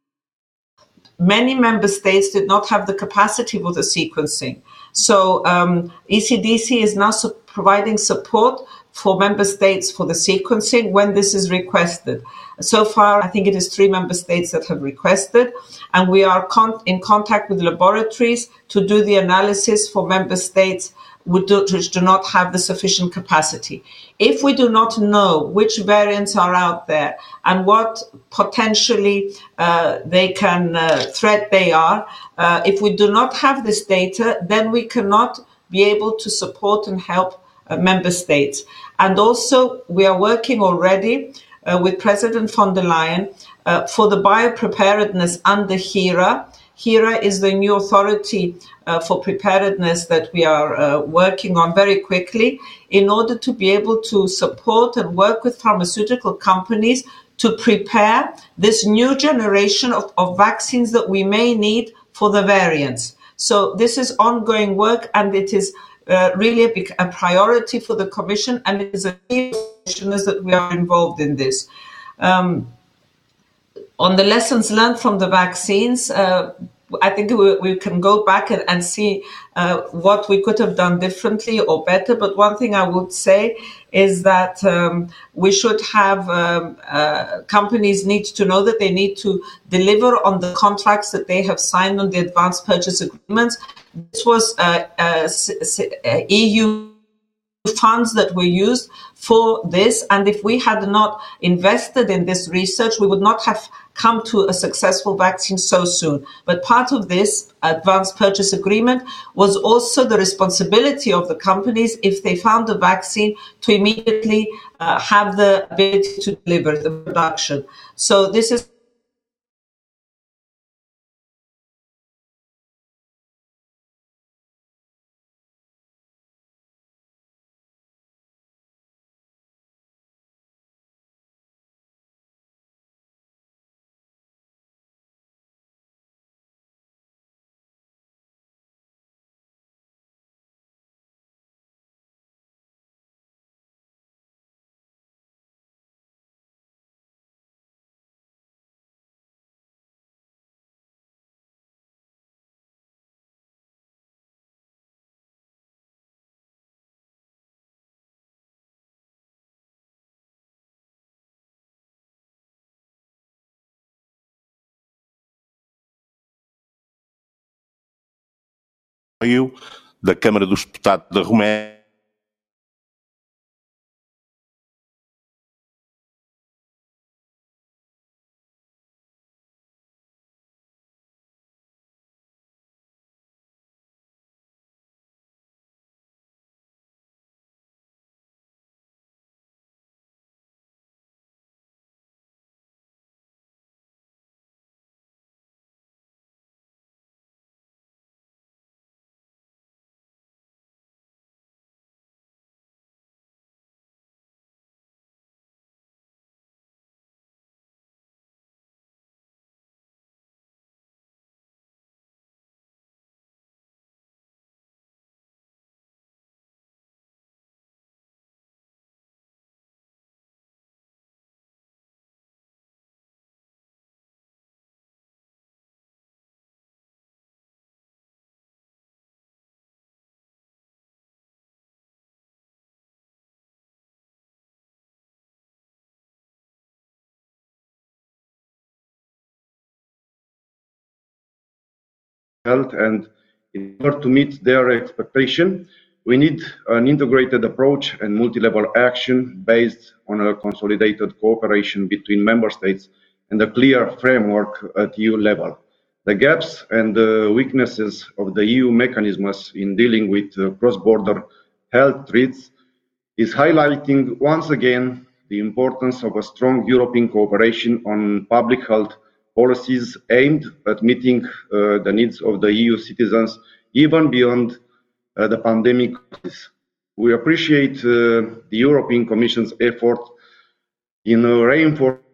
Many member states did not have the capacity for the sequencing. So um, E C D C is now su- providing support for member states for the sequencing when this is requested. So far, I think it is three member states that have requested, and we are con- in contact with laboratories to do the analysis for member states which do, which do not have the sufficient capacity. If we do not know which variants are out there and what potentially uh, they can uh, threat they are, uh, if we do not have this data, then we cannot be able to support and help uh, member states. And also, we are working already uh, with President von der Leyen uh, for the biopreparedness under HERA. HERA is the new authority uh, for preparedness that we are uh, working on very quickly in order to be able to support and work with pharmaceutical companies to prepare this new generation of, of vaccines that we may need for the variants. So this is ongoing work, and it is uh, really a, a priority for the Commission, and it is a key commissioners that we are involved in this. Um, on the lessons learned from the vaccines, uh, I think we, we can go back and, and see uh, what we could have done differently or better. But one thing I would say is that um, we should have um, uh, companies need to know that they need to deliver on the contracts that they have signed on the advanced purchase agreements. This was uh, uh, E U funds that were used for this, and if we had not invested in this research, we would not have come to a successful vaccine so soon. But part of this advanced purchase agreement was also the responsibility of the companies, if they found a vaccine, to immediately uh, have the ability to deliver the production. So this is da Câmara dos Deputados da Roménia. Health, and in order to meet their expectation, we need an integrated approach and multi-level action based on a consolidated cooperation between member states and a clear framework at E U level. The gaps and the weaknesses of the E U mechanisms in dealing with uh, cross-border health threats is highlighting once again the importance of a strong European cooperation on public health policies aimed at meeting uh, the needs of the E U citizens even beyond uh, the pandemic crisis. We appreciate uh, the European Commission's effort in uh, reinforcing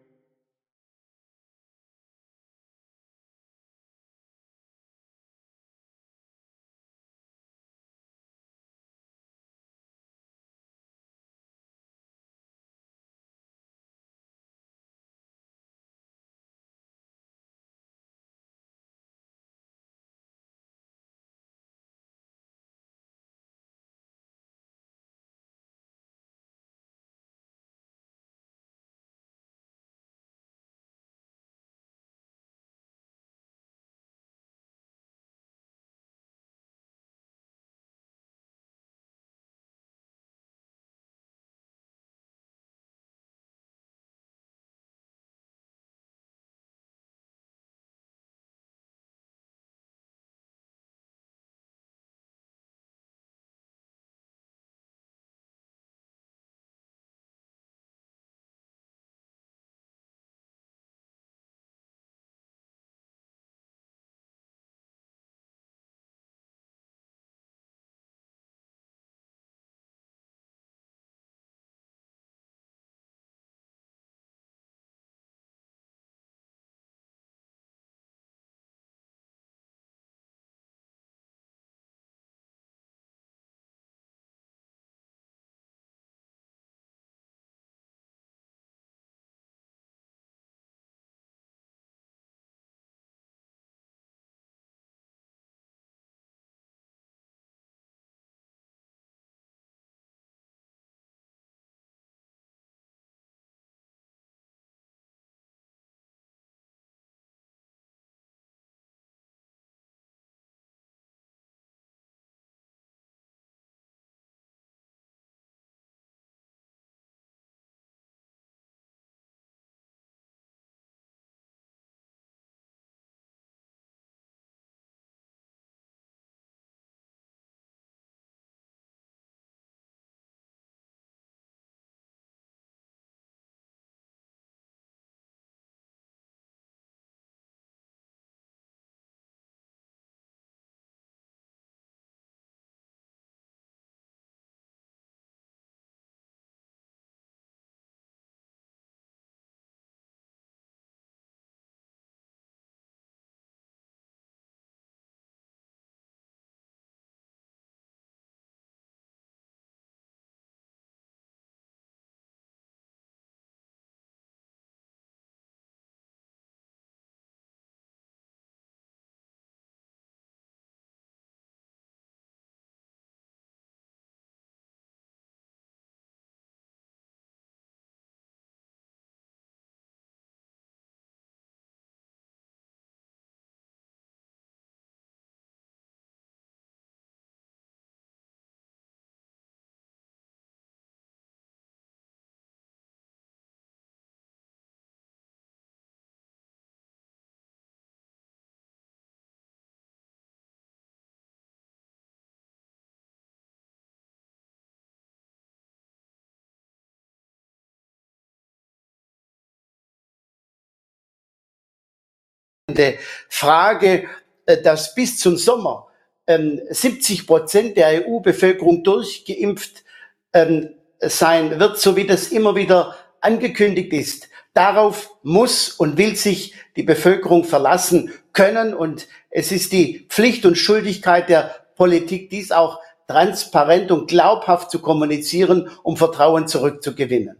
Frage, dass bis zum Sommer ähm, siebzig Prozent der E U-Bevölkerung durchgeimpft ähm, sein wird, so wie das immer wieder angekündigt ist. Darauf muss und will sich die Bevölkerung verlassen können, und es ist die Pflicht und Schuldigkeit der Politik, dies auch transparent und glaubhaft zu kommunizieren, um Vertrauen zurückzugewinnen.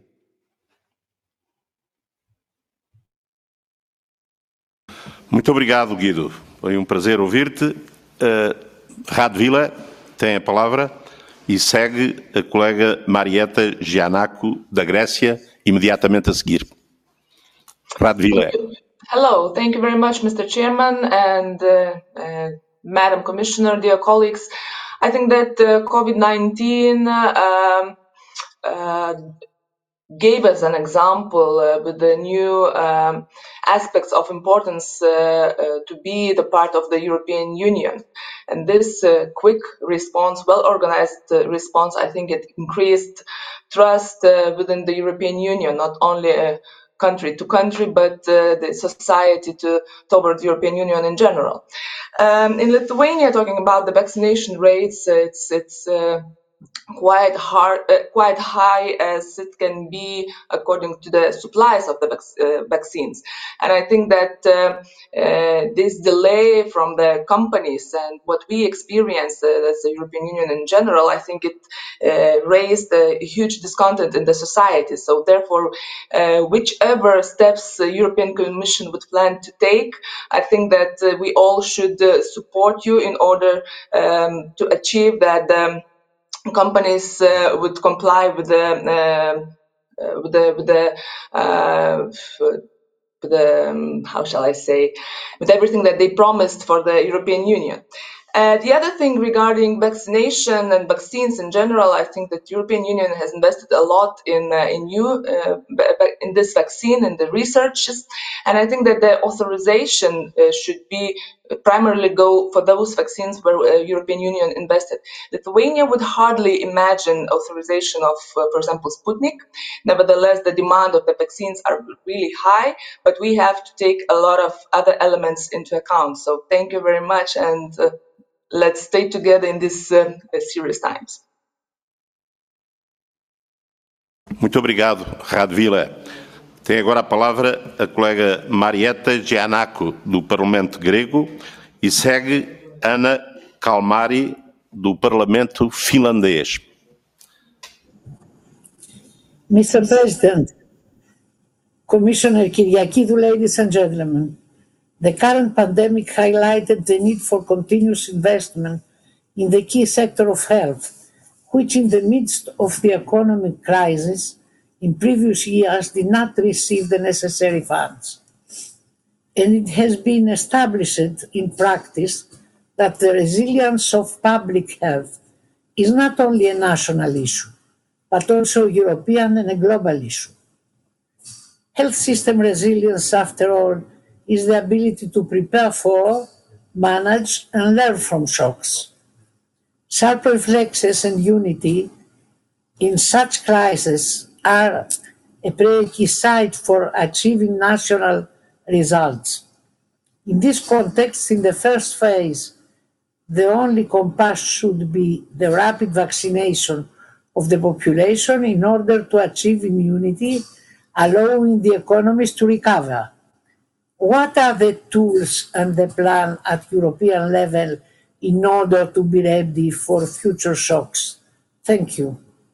Muito obrigado, Guido. Foi um prazer ouvir-te. Uh, Radvila tem a palavra e segue a colega Marieta Giannakou, da Grécia, imediatamente a seguir. Radvila. Hello, thank you very much, Mister Chairman and uh, uh, Madam Commissioner, dear colleagues. I think that uh, COVID nineteen uh, uh, gave us an example uh, with the new um, aspects of importance uh, uh, to be the part of the European Union. And this uh, quick response, well-organized uh, response, I think it increased trust uh, within the European Union, not only uh, country to country, but uh, the society to toward the European Union in general. Um, in Lithuania, talking about the vaccination rates, uh, it's it's uh, quite hard, uh, quite high as it can be according to the supplies of the vac- uh, vaccines. And I think that uh, uh, this delay from the companies and what we experience uh, as the European Union in general, I think it uh, raised a huge discontent in the society. So therefore, uh, whichever steps the European Commission would plan to take, I think that uh, we all should uh, support you in order um, to achieve that um, companies uh, would comply with the uh, uh, with the with the uh, with the um, how shall I say, with everything that they promised for the European Union. Uh, the other thing regarding vaccination and vaccines in general, I think that the European Union has invested a lot in uh, in you uh, in this vaccine and the researches, and I think that the authorization uh, should be primarily go for those vaccines where uh, European Union invested. Lithuania would hardly imagine authorization of, uh, for example, Sputnik. Nevertheless, the demand of the vaccines are really high, but we have to take a lot of other elements into account. So thank you very much, and uh, let's stay together in these uh, serious times. Muito obrigado, Radvila. Tem agora a palavra a colega Marieta Giannakou, do Parlamento Grego, e segue Anna Kalmari, do Parlamento Finlandês. Mister President, Commissioner Kyriakidou, ladies and gentlemen, the current pandemic highlighted the need for continuous investment in the key sector of health, which in the midst of the economic crisis in previous years did not receive the necessary funds. And it has been established in practice that the resilience of public health is not only a national issue, but also a European and a global issue. Health system resilience, after all, is the ability to prepare for, manage, and learn from shocks. Sharp reflexes and unity in such crises are a prerequisite for achieving national results. In this context, in the first phase, the only compass should be the rapid vaccination of the population in order to achieve immunity, allowing the economies to recover. What are the tools and the plan at European level in order to be ready for future shocks? Thank you.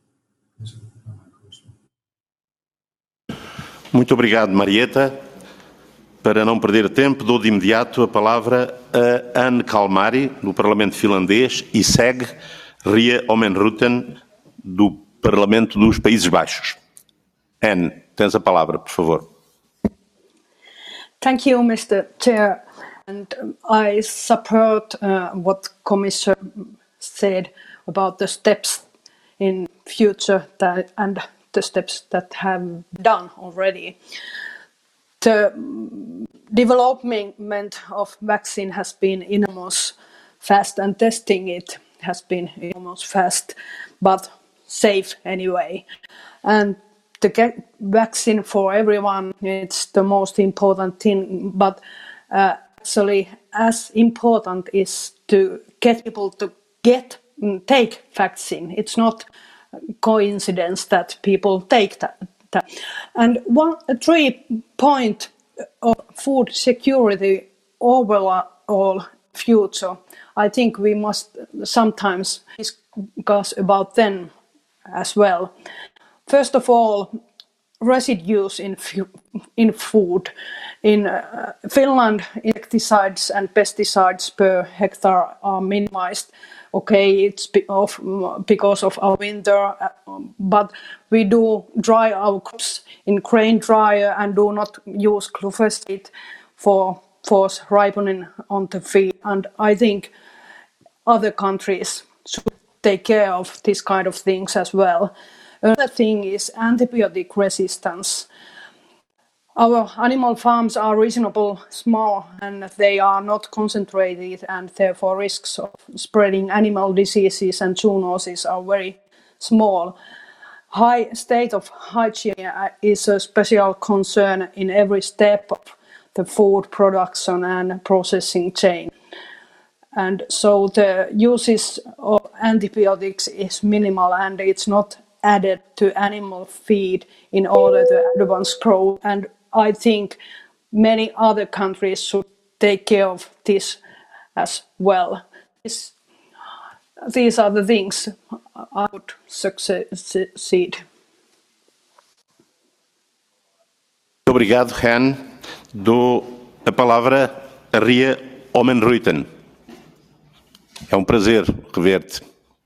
Muito obrigado, Marieta. Para não perder tempo, dou de imediato a palavra a Anne Kalmari, do Parlamento Finlandês, e segue Ria Oomen-Ruijten, do Parlamento dos Países Baixos. Anne, tens a palavra, por favor. Thank you, Mister Chair. And um, I support uh, what Commissioner said about the steps in future that, and the steps that have done already. The development of vaccine has been enormous fast, and testing it has been enormous fast, but safe anyway. And to get vaccine for everyone, it's the most important thing. But uh, actually as important is to get people to get take vaccine. It's not coincidence that people take that. that. And one three point of food security overall future, I think we must sometimes discuss about them as well. First of all, residues in in food. In uh, Finland, insecticides and pesticides per hectare are minimized. Okay, it's because of our winter, but we do dry our crops in grain dryer and do not use glyphosate for force ripening on the field. And I think other countries should take care of this kind of things as well. Another thing is antibiotic resistance. Our animal farms are reasonably small and they are not concentrated, and therefore risks of spreading animal diseases and zoonoses are very small. High state of hygiene is a special concern in every step of the food production and processing chain. And so the uses of antibiotics is minimal, and it's not added to animal feed in order to advance growth. And I think many other countries should take care of this as well. This, these are the things I would succeed. Obrigado, Han. Dou a palavra a Ria Oomen-Ruijten. É um prazer rever-te.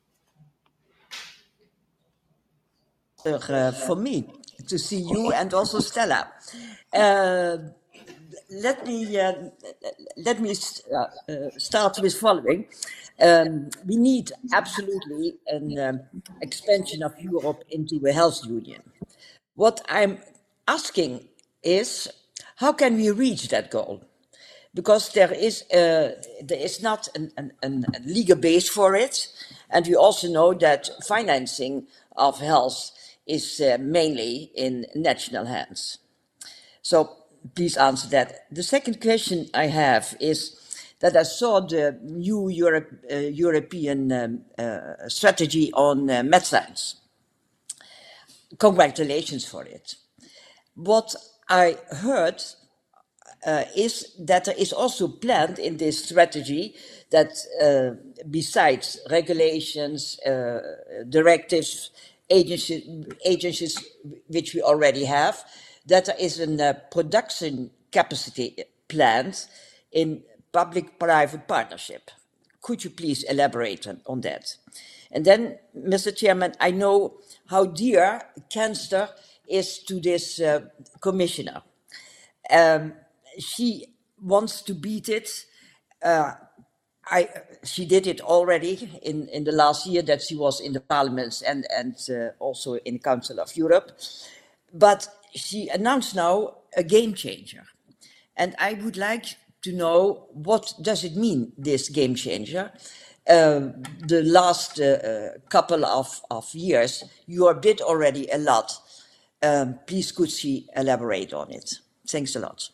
Uh, for me to see you and also Stella. Uh, let me uh, let me uh, uh, start with following. Um, we need absolutely an um, expansion of Europe into a health union. What I'm asking is, how can we reach that goal? Because there is uh, there is not an, an, an, a legal base for it, and we also know that financing of health is uh, mainly in national hands. So please answer that. The second question I have is that I saw the new Europe, uh, European um, uh, strategy on uh, medicines. Congratulations for it. What I heard uh, is that there is also planned in this strategy that uh, besides regulations, uh, directives, agencies, agencies which we already have, that there is a uh, production capacity planned in public-private partnership. Could you please elaborate on, on that? And then, Mister Chairman, I know how dear cancer is to this uh, commissioner. Um, she wants to beat it. Uh, I, she did it already in, in the last year that she was in the Parliament and, and uh, also in the Council of Europe. But she announced now a game changer. And I would like to know, what does it mean, this game changer? Uh, the last uh, uh, couple of, of years, you did already a lot. Um, please could she elaborate on it? Thanks a lot.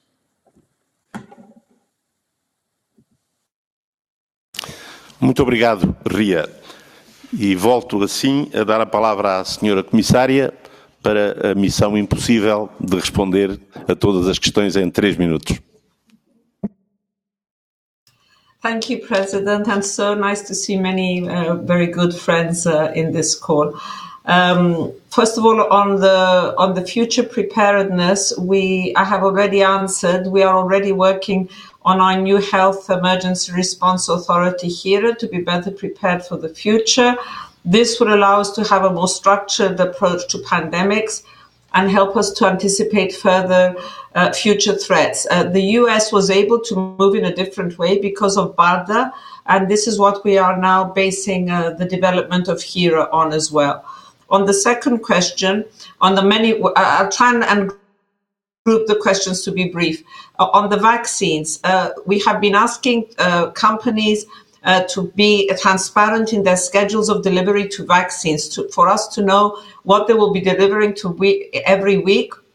Muito obrigado, Ria. E volto assim a dar a palavra à senhora Comissária para a missão impossível de responder a todas as questões em três minutos. Thank you, President, and so nice to see many uh, very good friends uh, in this call. Um, first of all, on the on the future preparedness, we I have already answered. We are already working on our new health emergency response authority here to be better prepared for the future. This will allow us to have a more structured approach to pandemics and help us to anticipate further uh, future threats. Uh, the U S was able to move in a different way because of BARDA, and this is what we are now basing uh, the development of HERA on as well. On the second question, on the many, I'll try and group the questions to be brief. Uh, on the vaccines, uh, we have been asking uh, companies uh, to be transparent in their schedules of delivery to vaccines, to, for us to know what they will be delivering to we- every week,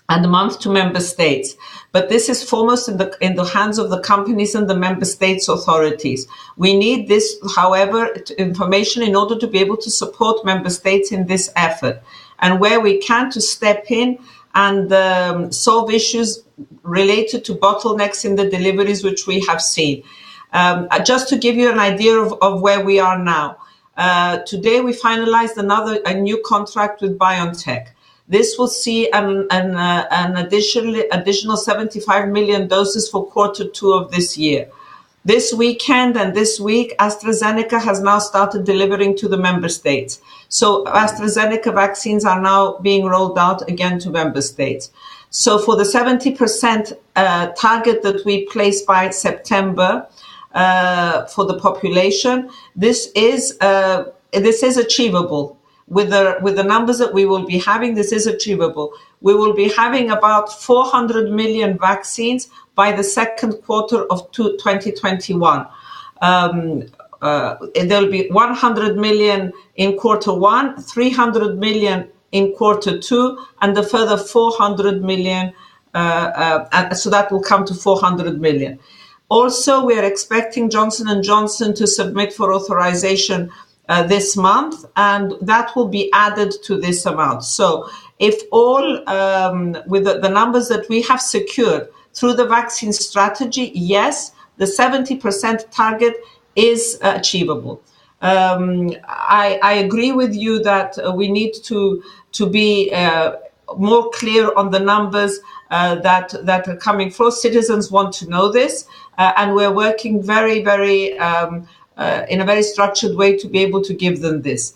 and a month to member states. But this is foremost in the in the hands of the companies and the member states authorities. We need this, however, information in order to be able to support member states in this effort, and where we can, to step in and um, solve issues related to bottlenecks in the deliveries which we have seen. Um, just to give you an idea of, of where we are now. Uh, today we finalized another a new contract with BioNTech. This will see an, an, uh, an additional, additional seventy-five million doses for quarter two of this year. This weekend and this week, AstraZeneca has now started delivering to the member states. So AstraZeneca vaccines are now being rolled out again to member states. So for the seventy percent uh, target that we placed by September uh, for the population, this is uh, this is achievable. With the with the numbers that we will be having, this is achievable. We will be having about four hundred million vaccines by the second quarter of twenty twenty-one. Um, uh, there will be one hundred million in quarter one, three hundred million in quarter two, and a further four hundred million. Uh, uh, and so that will come to four hundred million. Also, we are expecting Johnson and Johnson to submit for authorization Uh, this month, and that will be added to this amount. So if all, um, with the, the numbers that we have secured through the vaccine strategy, yes, the seventy percent target is uh, achievable. Um, I, I agree with you that uh, we need to, to be uh, more clear on the numbers uh, that, that are coming forth. Citizens want to know this, uh, and we're working very, very um, Uh, in a very structured way to be able to give them this.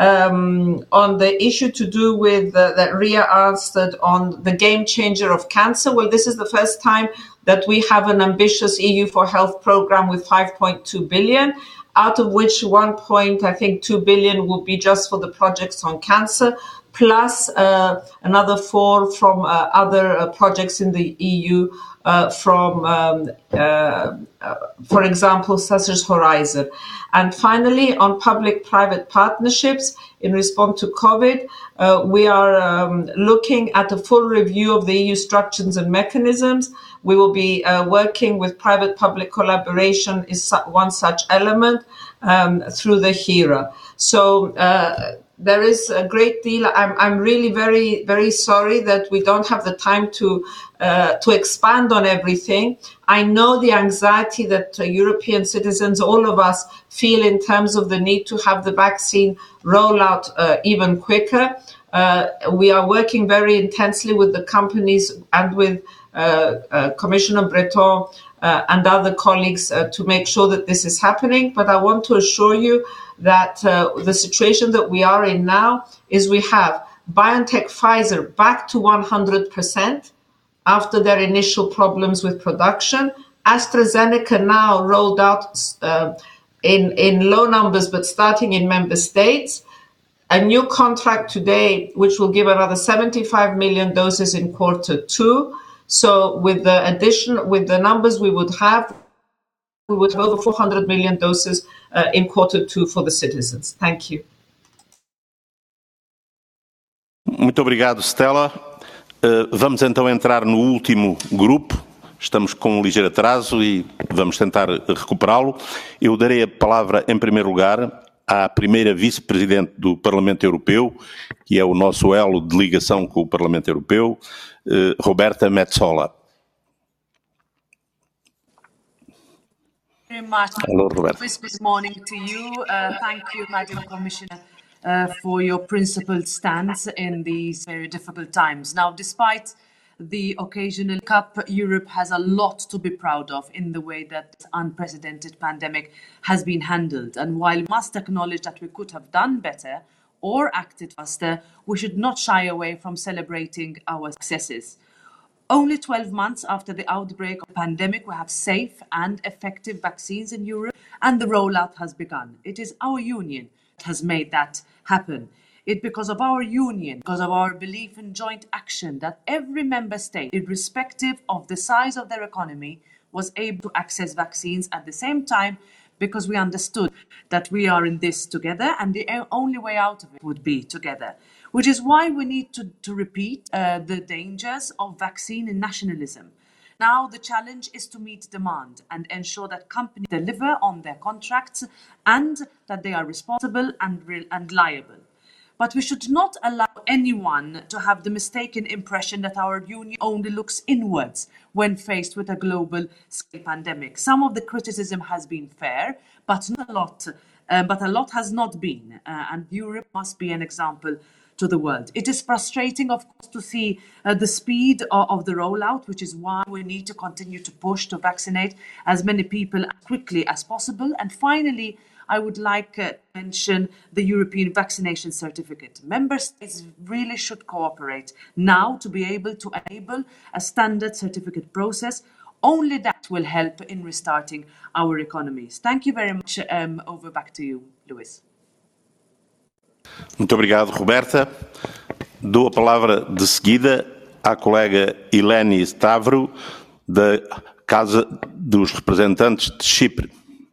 Um, on the issue to do with uh, that Ria answered on the game changer of cancer, well, this is the first time that we have an ambitious E U for Health program with five point two billion, out of which one point, I think, two billion will be just for the projects on cancer, plus uh, another four from uh, other uh, projects in the E U, uh, from, um, uh, uh, for example, such as Horizon. And finally, on public-private partnerships, in response to COVID, uh, we are um, looking at a full review of the E U structures and mechanisms. We will be uh, working with private-public collaboration is one such element um, through the HERA. So uh, there is a great deal. I'm, I'm really very, very sorry that we don't have the time to uh, to expand on everything. I know the anxiety that uh, European citizens, all of us, feel in terms of the need to have the vaccine rollout uh, even quicker. Uh, we are working very intensely with the companies and with uh, uh, Commissioner Breton uh, and other colleagues uh, to make sure that this is happening. But I want to assure you that uh, the situation that we are in now is we have BioNTech Pfizer back to one hundred percent after their initial problems with production. AstraZeneca now rolled out uh, in, in low numbers, but starting in member states. A new contract today, which will give another seventy-five million doses in quarter two. So with the addition, with the numbers we would have, we would have over four hundred million doses uh, in quarter two for the citizens. Thank you. Muito obrigado, Stella. Uh, vamos então entrar no último grupo. Estamos com um ligeiro atraso e vamos tentar recuperá-lo. Eu darei a palavra, em primeiro lugar, à primeira vice-presidente do Parlamento Europeu, que é o nosso elo de ligação com o Parlamento Europeu, uh, Roberta Metsola. Very much. Hello, Roberta. Good morning to you. Uh, thank you, Madam Commissioner, uh, for your principled stance in these very difficult times. Now, despite the occasional cup, Europe has a lot to be proud of in the way that this unprecedented pandemic has been handled. And while we must acknowledge that we could have done better or acted faster, we should not shy away from celebrating our successes. Only twelve months after the outbreak of the pandemic, we have safe and effective vaccines in Europe, and the rollout has begun. It is our union that has made that happen. It's because of our union, because of our belief in joint action, that every member state, irrespective of the size of their economy, was able to access vaccines at the same time, because we understood that we are in this together and the only way out of it would be together. which is why we need to, to repeat uh, the dangers of vaccine nationalism. Now, the challenge is to meet demand and ensure that companies deliver on their contracts and that they are responsible and, re- and liable. But we should not allow anyone to have the mistaken impression that our union only looks inwards when faced with a global scale pandemic. Some of the criticism has been fair, but not a lot. Uh, but a lot has not been, uh, and Europe must be an example to the world. It is frustrating, of course, to see uh, the speed of, of the rollout, which is why we need to continue to push to vaccinate as many people as quickly as possible. And finally, I would like uh, to mention the European vaccination certificate. Member states really should cooperate now to be able to enable a standard certificate process. Only that will help in restarting our economies. Thank you very much. Um, over back to you, Luis. Muito obrigado, Roberta. Dou a palavra de seguida à colega Eleni Stavro, da Casa dos Representantes de Chipre.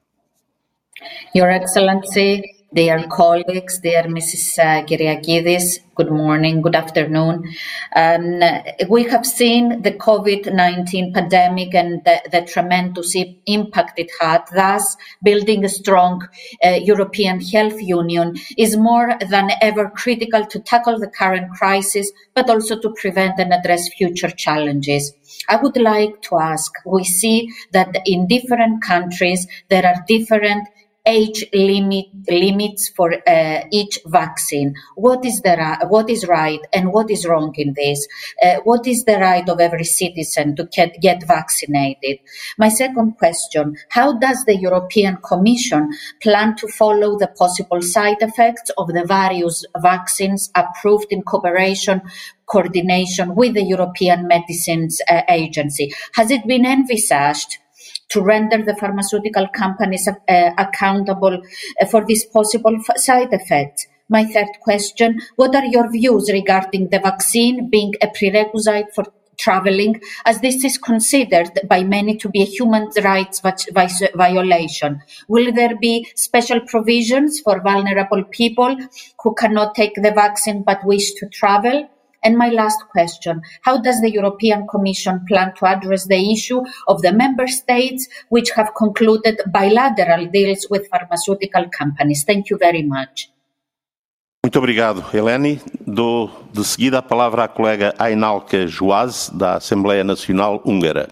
Your Excellency, dear colleagues, dear Missus Kyriakidis, good morning, good afternoon. Um, we have seen the COVID nineteen pandemic and the, the tremendous impact it had. Thus, building a strong uh, European health union is more than ever critical to tackle the current crisis, but also to prevent and address future challenges. I would like to ask, we see that in different countries there are different age limit limits for uh, each vaccine. What is the ra- what is right and what is wrong in this? Uh, what is the right of every citizen to get, get vaccinated? My second question: how does the European Commission plan to follow the possible side effects of the various vaccines approved in cooperation? Coordination with the European Medicines uh, Agency? Has it been envisaged to render the pharmaceutical companies uh, accountable uh, for these possible f- side effects? My third question: what are your views regarding the vaccine being a prerequisite for traveling, as this is considered by many to be a human rights violation? Will there be special provisions for vulnerable people who cannot take the vaccine but wish to travel? And my last question: how does the European Commission plan to address the issue of the member states which have concluded bilateral deals with pharmaceutical companies? Thank you very much. Muito obrigado, Eleni. Dou de seguida a palavra à colega Ainalca Joás, da Assembleia Nacional Húngara.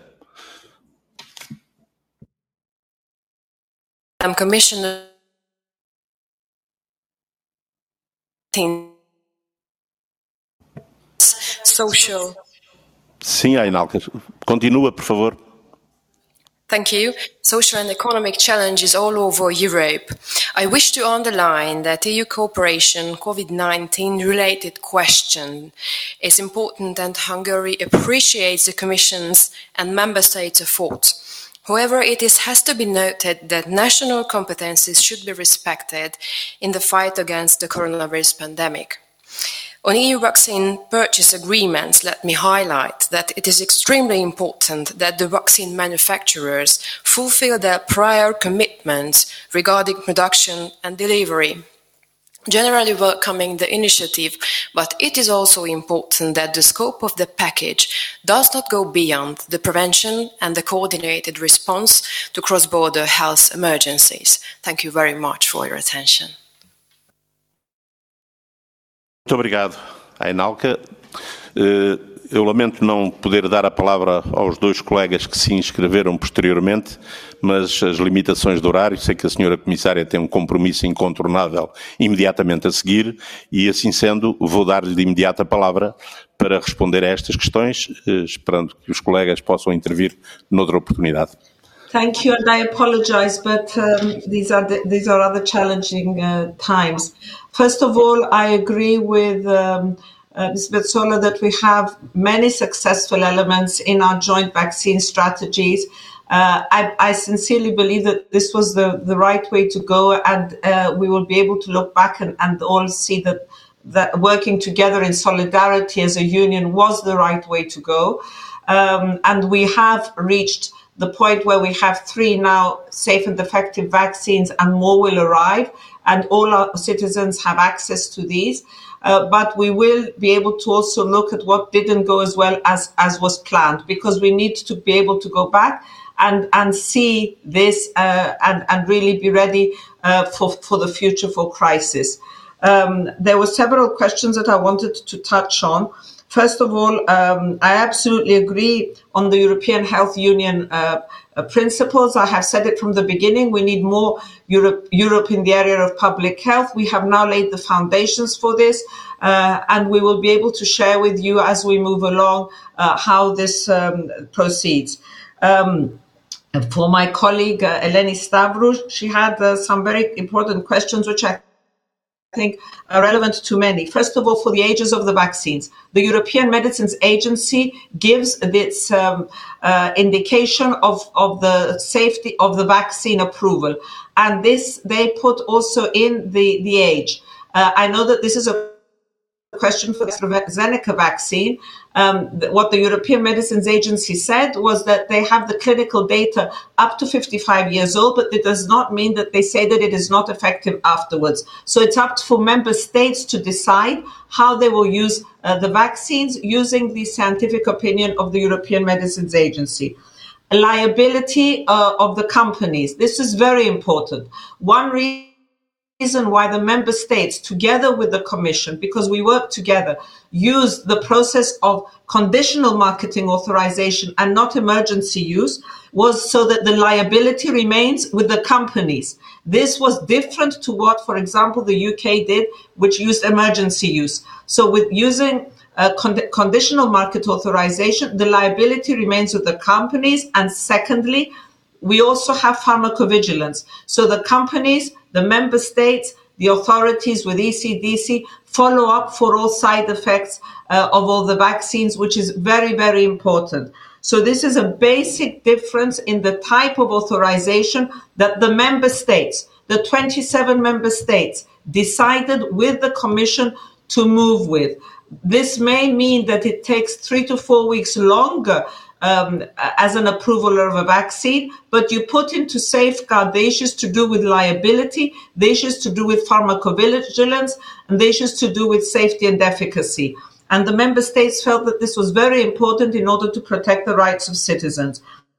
I'm Commissioner. Social. Sim, Ainalca. Continua, por favor. Thank you. Social and economic challenges all over Europe. I wish to underline that E U cooperation COVID nineteen related question is important, and Hungary appreciates the Commission's and Member States' efforts. However, it is, has to be noted that national competencies should be respected in the fight against the coronavirus pandemic. On E U vaccine purchase agreements, let me highlight that it is extremely important that the vaccine manufacturers fulfill their prior commitments regarding production and delivery. Generally welcoming the initiative, but it is also important that the scope of the package does not go beyond the prevention and the coordinated response to cross-border health emergencies. Thank you very much for your attention. Muito obrigado, Ainalca. Eu lamento não poder dar a palavra aos dois colegas que se inscreveram posteriormente, mas as limitações de horário, sei que a senhora Comissária tem um compromisso incontornável imediatamente a seguir, e assim sendo, vou dar-lhe de imediato a palavra para responder a estas questões, esperando que os colegas possam intervir noutra oportunidade. Thank you, and I apologize, but um, these are the, these are other challenging uh, times. First of all, I agree with um, uh, Miz Metsola that we have many successful elements in our joint vaccine strategies. Uh, I, I sincerely believe that this was the, the right way to go, and uh, we will be able to look back and, and all see that, that working together in solidarity as a union was the right way to go. Um, and we have reached the point where we have three now safe and effective vaccines, and more will arrive. and all our citizens have access to these. Uh, but we will be able to also look at what didn't go as well as, as was planned, because we need to be able to go back and, and see this uh, and, and really be ready uh, for, for the future for crisis. Um, there were several questions that I wanted to touch on. First of all, um, I absolutely agree on the European Health Union uh, uh, principles. I have said it from the beginning. We need more Europe, Europe in the area of public health. We have now laid the foundations for this, uh, and we will be able to share with you as we move along uh, how this um, proceeds. Um, for my colleague, uh, Eleni Stavru, she had uh, some very important questions, which I I think are relevant to many. First of all, for the ages of the vaccines, the European Medicines Agency gives its um, uh, indication of, of the safety of the vaccine approval. And this they put also in the, the age. Uh, I know that this is a question for the AstraZeneca vaccine. Um, what the European Medicines Agency said was that they have the clinical data up to fifty-five years old, but it does not mean that they say that it is not effective afterwards. So it's up for member states to decide how they will use uh, the vaccines using the scientific opinion of the European Medicines Agency. Liability uh, of the companies. This is very important. One reason reason why the member states, together with the Commission, because we work together, use the process of conditional marketing authorization and not emergency use was so that the liability remains with the companies. This was different to what, for example, the U K did, which used emergency use. So with using uh, con- conditional market authorization, the liability remains with the companies. And secondly, we also have pharmacovigilance. So the companies, the member states, the authorities with E C D C follow up for all side effects uh, of all the vaccines, which is very, very important. So this is a basic difference in the type of authorization that the member states, the twenty-seven member states, decided with the Commission to move with. This may mean that it takes three to four weeks longer Um, as an approval of a vaccine, but you put into safeguard the issues to do with liability, the issues to do with pharmacovigilance, and the issues to do with safety and efficacy. And the member states felt that this was very important in order to protect the rights of citizens.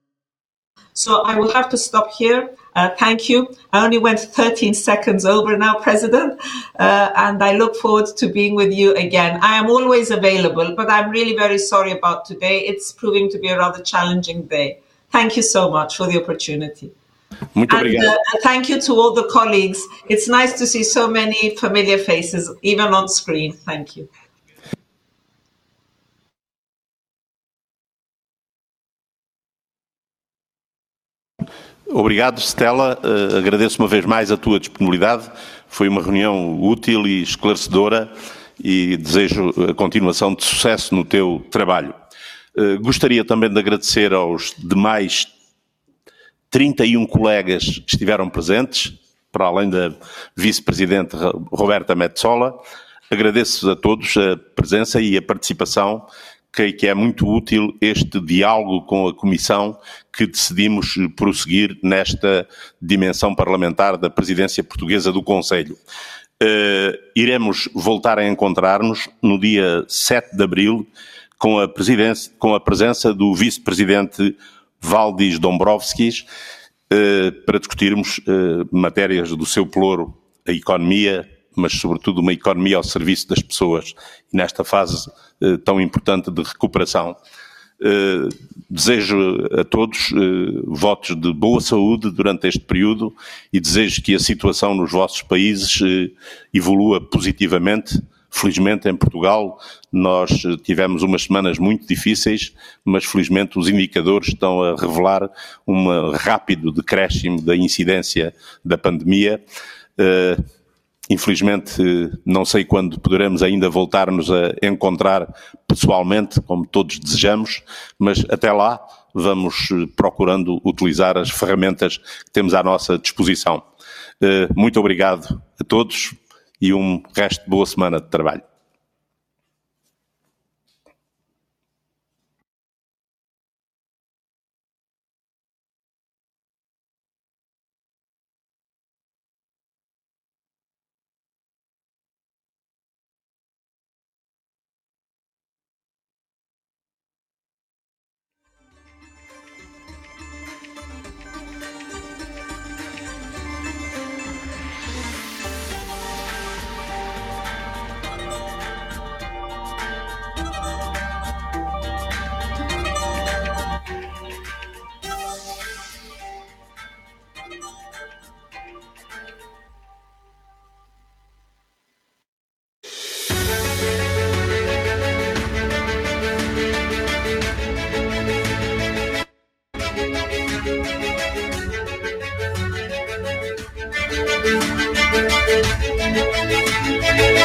So I will have to stop here. Uh, thank you. I only went thirteen seconds over now, President, uh, and I look forward to being with you again. I am always available, but I'm really very sorry about today. It's proving to be a rather challenging day. Thank you so much for the opportunity. Muito and obrigado. uh, thank you to all the colleagues. It's nice to see so many familiar faces, even on screen. Thank you. Obrigado, Stella. Uh, agradeço uma vez mais a tua disponibilidade. Foi uma reunião útil e esclarecedora e desejo a continuação de sucesso no teu trabalho. Uh, gostaria também de agradecer aos demais trinta e um colegas que estiveram presentes, para além da vice-presidente Roberta Metsola. Agradeço a todos a presença e a participação. Creio que é muito útil este diálogo com a Comissão que decidimos prosseguir nesta dimensão parlamentar da presidência portuguesa do Conselho. Uh, iremos voltar a encontrar-nos no dia sete de abril com a, presidência, com a presença do vice-presidente Valdis Dombrovskis uh, para discutirmos uh, matérias do seu ploro, a economia, mas sobretudo uma economia ao serviço das pessoas, e nesta fase eh, tão importante de recuperação. Eh, desejo a todos eh, votos de boa saúde durante este período e desejo que a situação nos vossos países eh, evolua positivamente. Felizmente em Portugal nós tivemos umas semanas muito difíceis, mas felizmente os indicadores estão a revelar um rápido decréscimo da incidência da pandemia. Eh, Infelizmente, não sei quando poderemos ainda voltar-nos a encontrar pessoalmente, como todos desejamos, mas até lá vamos procurando utilizar as ferramentas que temos à nossa disposição. Muito obrigado a todos e um resto de boa semana de trabalho.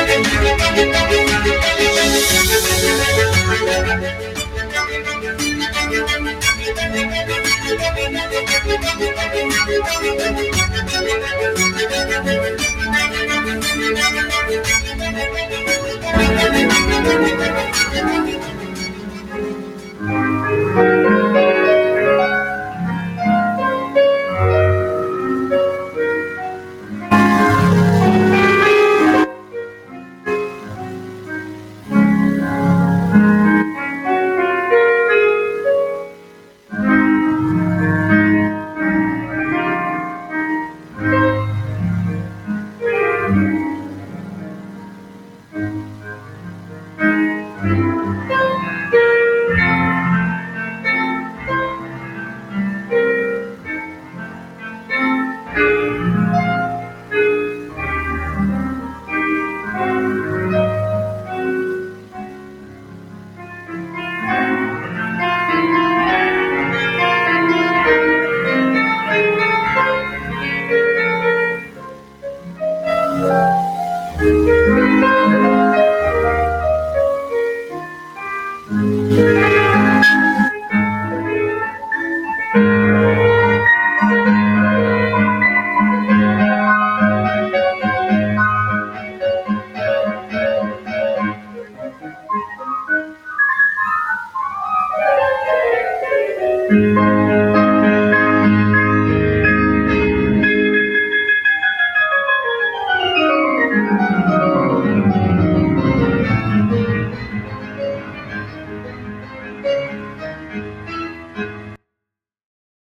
Thank you.